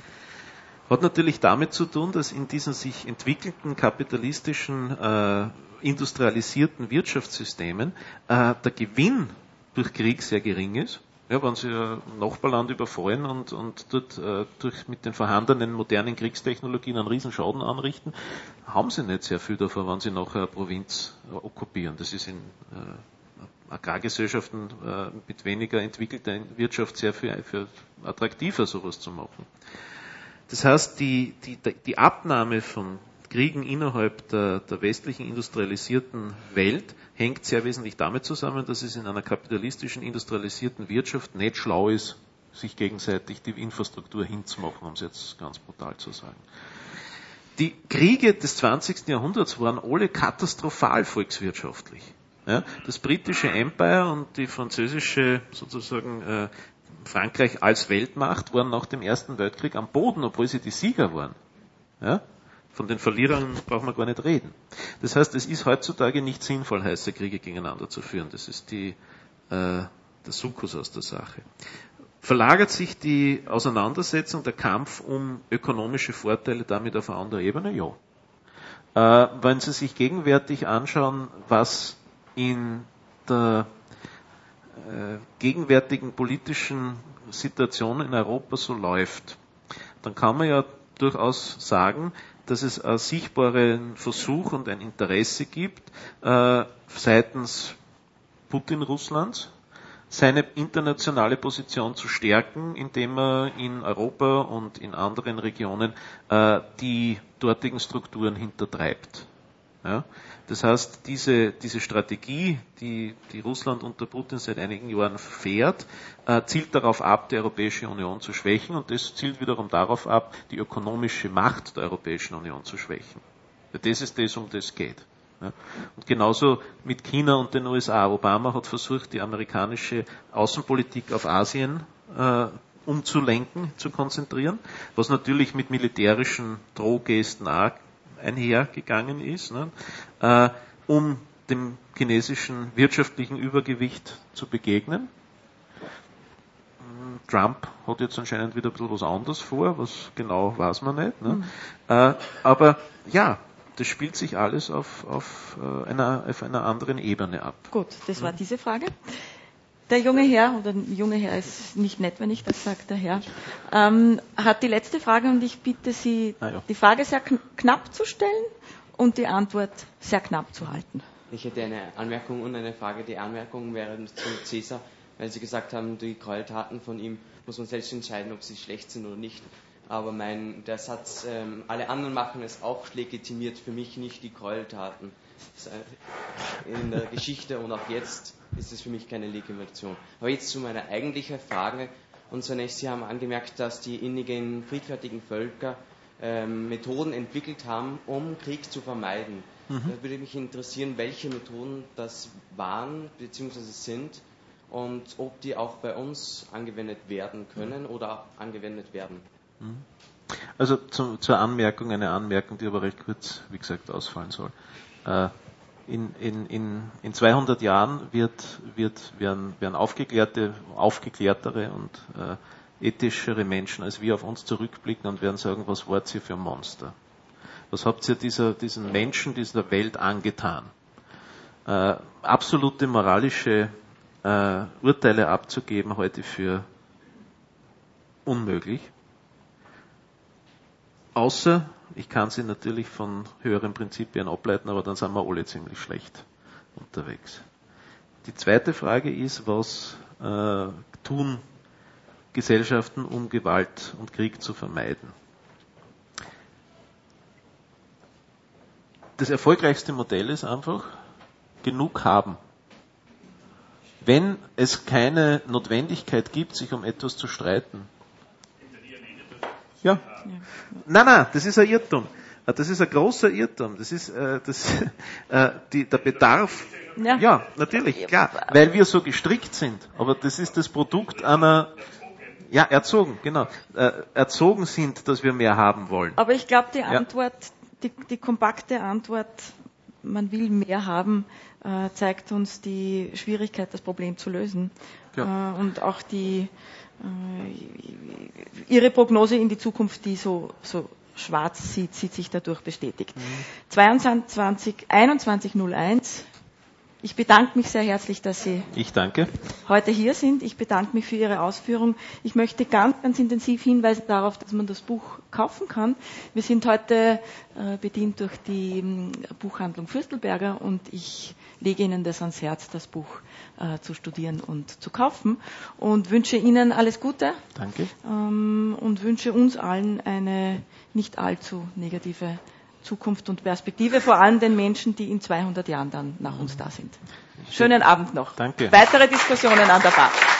Hat natürlich damit zu tun, dass in diesen sich entwickelten kapitalistischen äh, industrialisierten Wirtschaftssystemen äh, der Gewinn durch Krieg sehr gering ist. Ja, wenn Sie ein Nachbarland überfallen und, und dort äh, durch mit den vorhandenen modernen Kriegstechnologien einen Riesenschaden anrichten, haben Sie nicht sehr viel davon, wenn Sie nachher eine Provinz äh, okkupieren. Das ist in äh, Agrargesellschaften äh, mit weniger entwickelter Wirtschaft sehr viel, viel attraktiver, sowas zu machen. Das heißt, die, die, die Abnahme von Kriegen innerhalb der, der westlichen industrialisierten Welt hängt sehr wesentlich damit zusammen, dass es in einer kapitalistischen industrialisierten Wirtschaft nicht schlau ist, sich gegenseitig die Infrastruktur hinzumachen, um es jetzt ganz brutal zu sagen. Die Kriege des zwanzigsten Jahrhunderts waren alle katastrophal volkswirtschaftlich. Ja, das britische Empire und die französische sozusagen äh, Frankreich als Weltmacht waren nach dem Ersten Weltkrieg am Boden, obwohl sie die Sieger waren. Ja? Von den Verlierern brauchen wir gar nicht reden. Das heißt, es ist heutzutage nicht sinnvoll, heiße Kriege gegeneinander zu führen. Das ist die, äh, der Sukkus aus der Sache. Verlagert sich die Auseinandersetzung, der Kampf um ökonomische Vorteile damit auf eine andere Ebene? Ja. Äh, wenn Sie sich gegenwärtig anschauen, was in der äh, gegenwärtigen politischen Situation in Europa so läuft, dann kann man ja durchaus sagen, dass es einen sichtbaren Versuch und ein Interesse gibt, äh, seitens Putin Russlands, seine internationale Position zu stärken, indem er in Europa und in anderen Regionen äh, die dortigen Strukturen hintertreibt. Ja? Das heißt, diese, diese Strategie, die, die Russland unter Putin seit einigen Jahren fährt, äh, zielt darauf ab, die Europäische Union zu schwächen, und das zielt wiederum darauf ab, die ökonomische Macht der Europäischen Union zu schwächen. Das ist das, um das es geht. Ja. Und genauso mit China und den U S A. Obama hat versucht, die amerikanische Außenpolitik auf Asien äh, umzulenken, zu konzentrieren, was natürlich mit militärischen Drohgesten auch einhergegangen ist, ne, äh, um dem chinesischen wirtschaftlichen Übergewicht zu begegnen. Trump hat jetzt anscheinend wieder ein bisschen was anderes vor, was genau weiß man nicht. Ne? Mhm. Äh, aber ja, das spielt sich alles auf, auf, äh, einer, auf einer anderen Ebene ab. Gut, das war diese Frage. Der junge Herr, oder der junge Herr ist nicht nett, wenn ich das sage, der Herr, ähm, hat die letzte Frage und ich bitte Sie, ah, ja. die Frage sehr kn- knapp zu stellen und die Antwort sehr knapp zu halten. Ich hätte eine Anmerkung und eine Frage. Die Anmerkung wäre zu Cäsar, weil Sie gesagt haben, die Gräueltaten von ihm muss man selbst entscheiden, ob sie schlecht sind oder nicht. Aber mein, der Satz, ähm, alle anderen machen es auch, legitimiert für mich nicht die Gräueltaten. In der Geschichte und auch jetzt ist es für mich keine Legitimation. Aber jetzt zu meiner eigentlichen Frage. Und zunächst, Sie haben angemerkt, dass die indigenen, friedfertigen Völker ähm, Methoden entwickelt haben, um Krieg zu vermeiden. Mhm. Da würde mich interessieren, welche Methoden das waren bzw. sind und ob die auch bei uns angewendet werden können oder angewendet werden. Also zum, zur Anmerkung, eine Anmerkung, die aber recht kurz, wie gesagt, ausfallen soll. Äh, in, in, in, in zweihundert Jahren wird, wird, werden, werden aufgeklärte, aufgeklärtere und äh, ethischere Menschen als wir auf uns zurückblicken und werden sagen, was wart ihr für ein Monster? Was habt ihr dieser, diesen Menschen, dieser Welt angetan? Äh, absolute moralische äh, Urteile abzugeben heute für unmöglich. Außer, ich kann sie natürlich von höheren Prinzipien ableiten, aber dann sind wir alle ziemlich schlecht unterwegs. Die zweite Frage ist, was äh, tun Gesellschaften, um Gewalt und Krieg zu vermeiden? Das erfolgreichste Modell ist einfach, genug haben. Wenn es keine Notwendigkeit gibt, sich um etwas zu streiten. Ja. Nein, nein, das ist ein Irrtum. Das ist ein großer Irrtum. Das ist äh, das, äh, die, der Bedarf. Ja. ja, natürlich, klar, weil wir so gestrickt sind. Aber das ist das Produkt einer, ja, erzogen, genau, äh, erzogen sind, dass wir mehr haben wollen. Aber ich glaube, die Antwort, ja. die, die kompakte Antwort, man will mehr haben, äh, zeigt uns die Schwierigkeit, das Problem zu lösen. Ja. Äh, und auch die Ihre Prognose in die Zukunft, die so, so schwarz sieht, sieht sich dadurch bestätigt. Mhm. zweiundzwanzig, einundzwanzig null eins. Ich bedanke mich sehr herzlich, dass Sie ich danke. heute hier sind. Ich bedanke mich für Ihre Ausführung. Ich möchte ganz, ganz intensiv hinweisen darauf, dass man das Buch kaufen kann. Wir sind heute äh, bedient durch die ähm, Buchhandlung Fürstelberger und ich lege Ihnen das ans Herz, das Buch äh, zu studieren und zu kaufen und wünsche Ihnen alles Gute. Danke. Ähm, und wünsche uns allen eine nicht allzu negative Zukunft und Perspektive, vor allem den Menschen, die in zweihundert Jahren dann nach uns da sind. Schönen Abend noch. Danke. Weitere Diskussionen an der Bar.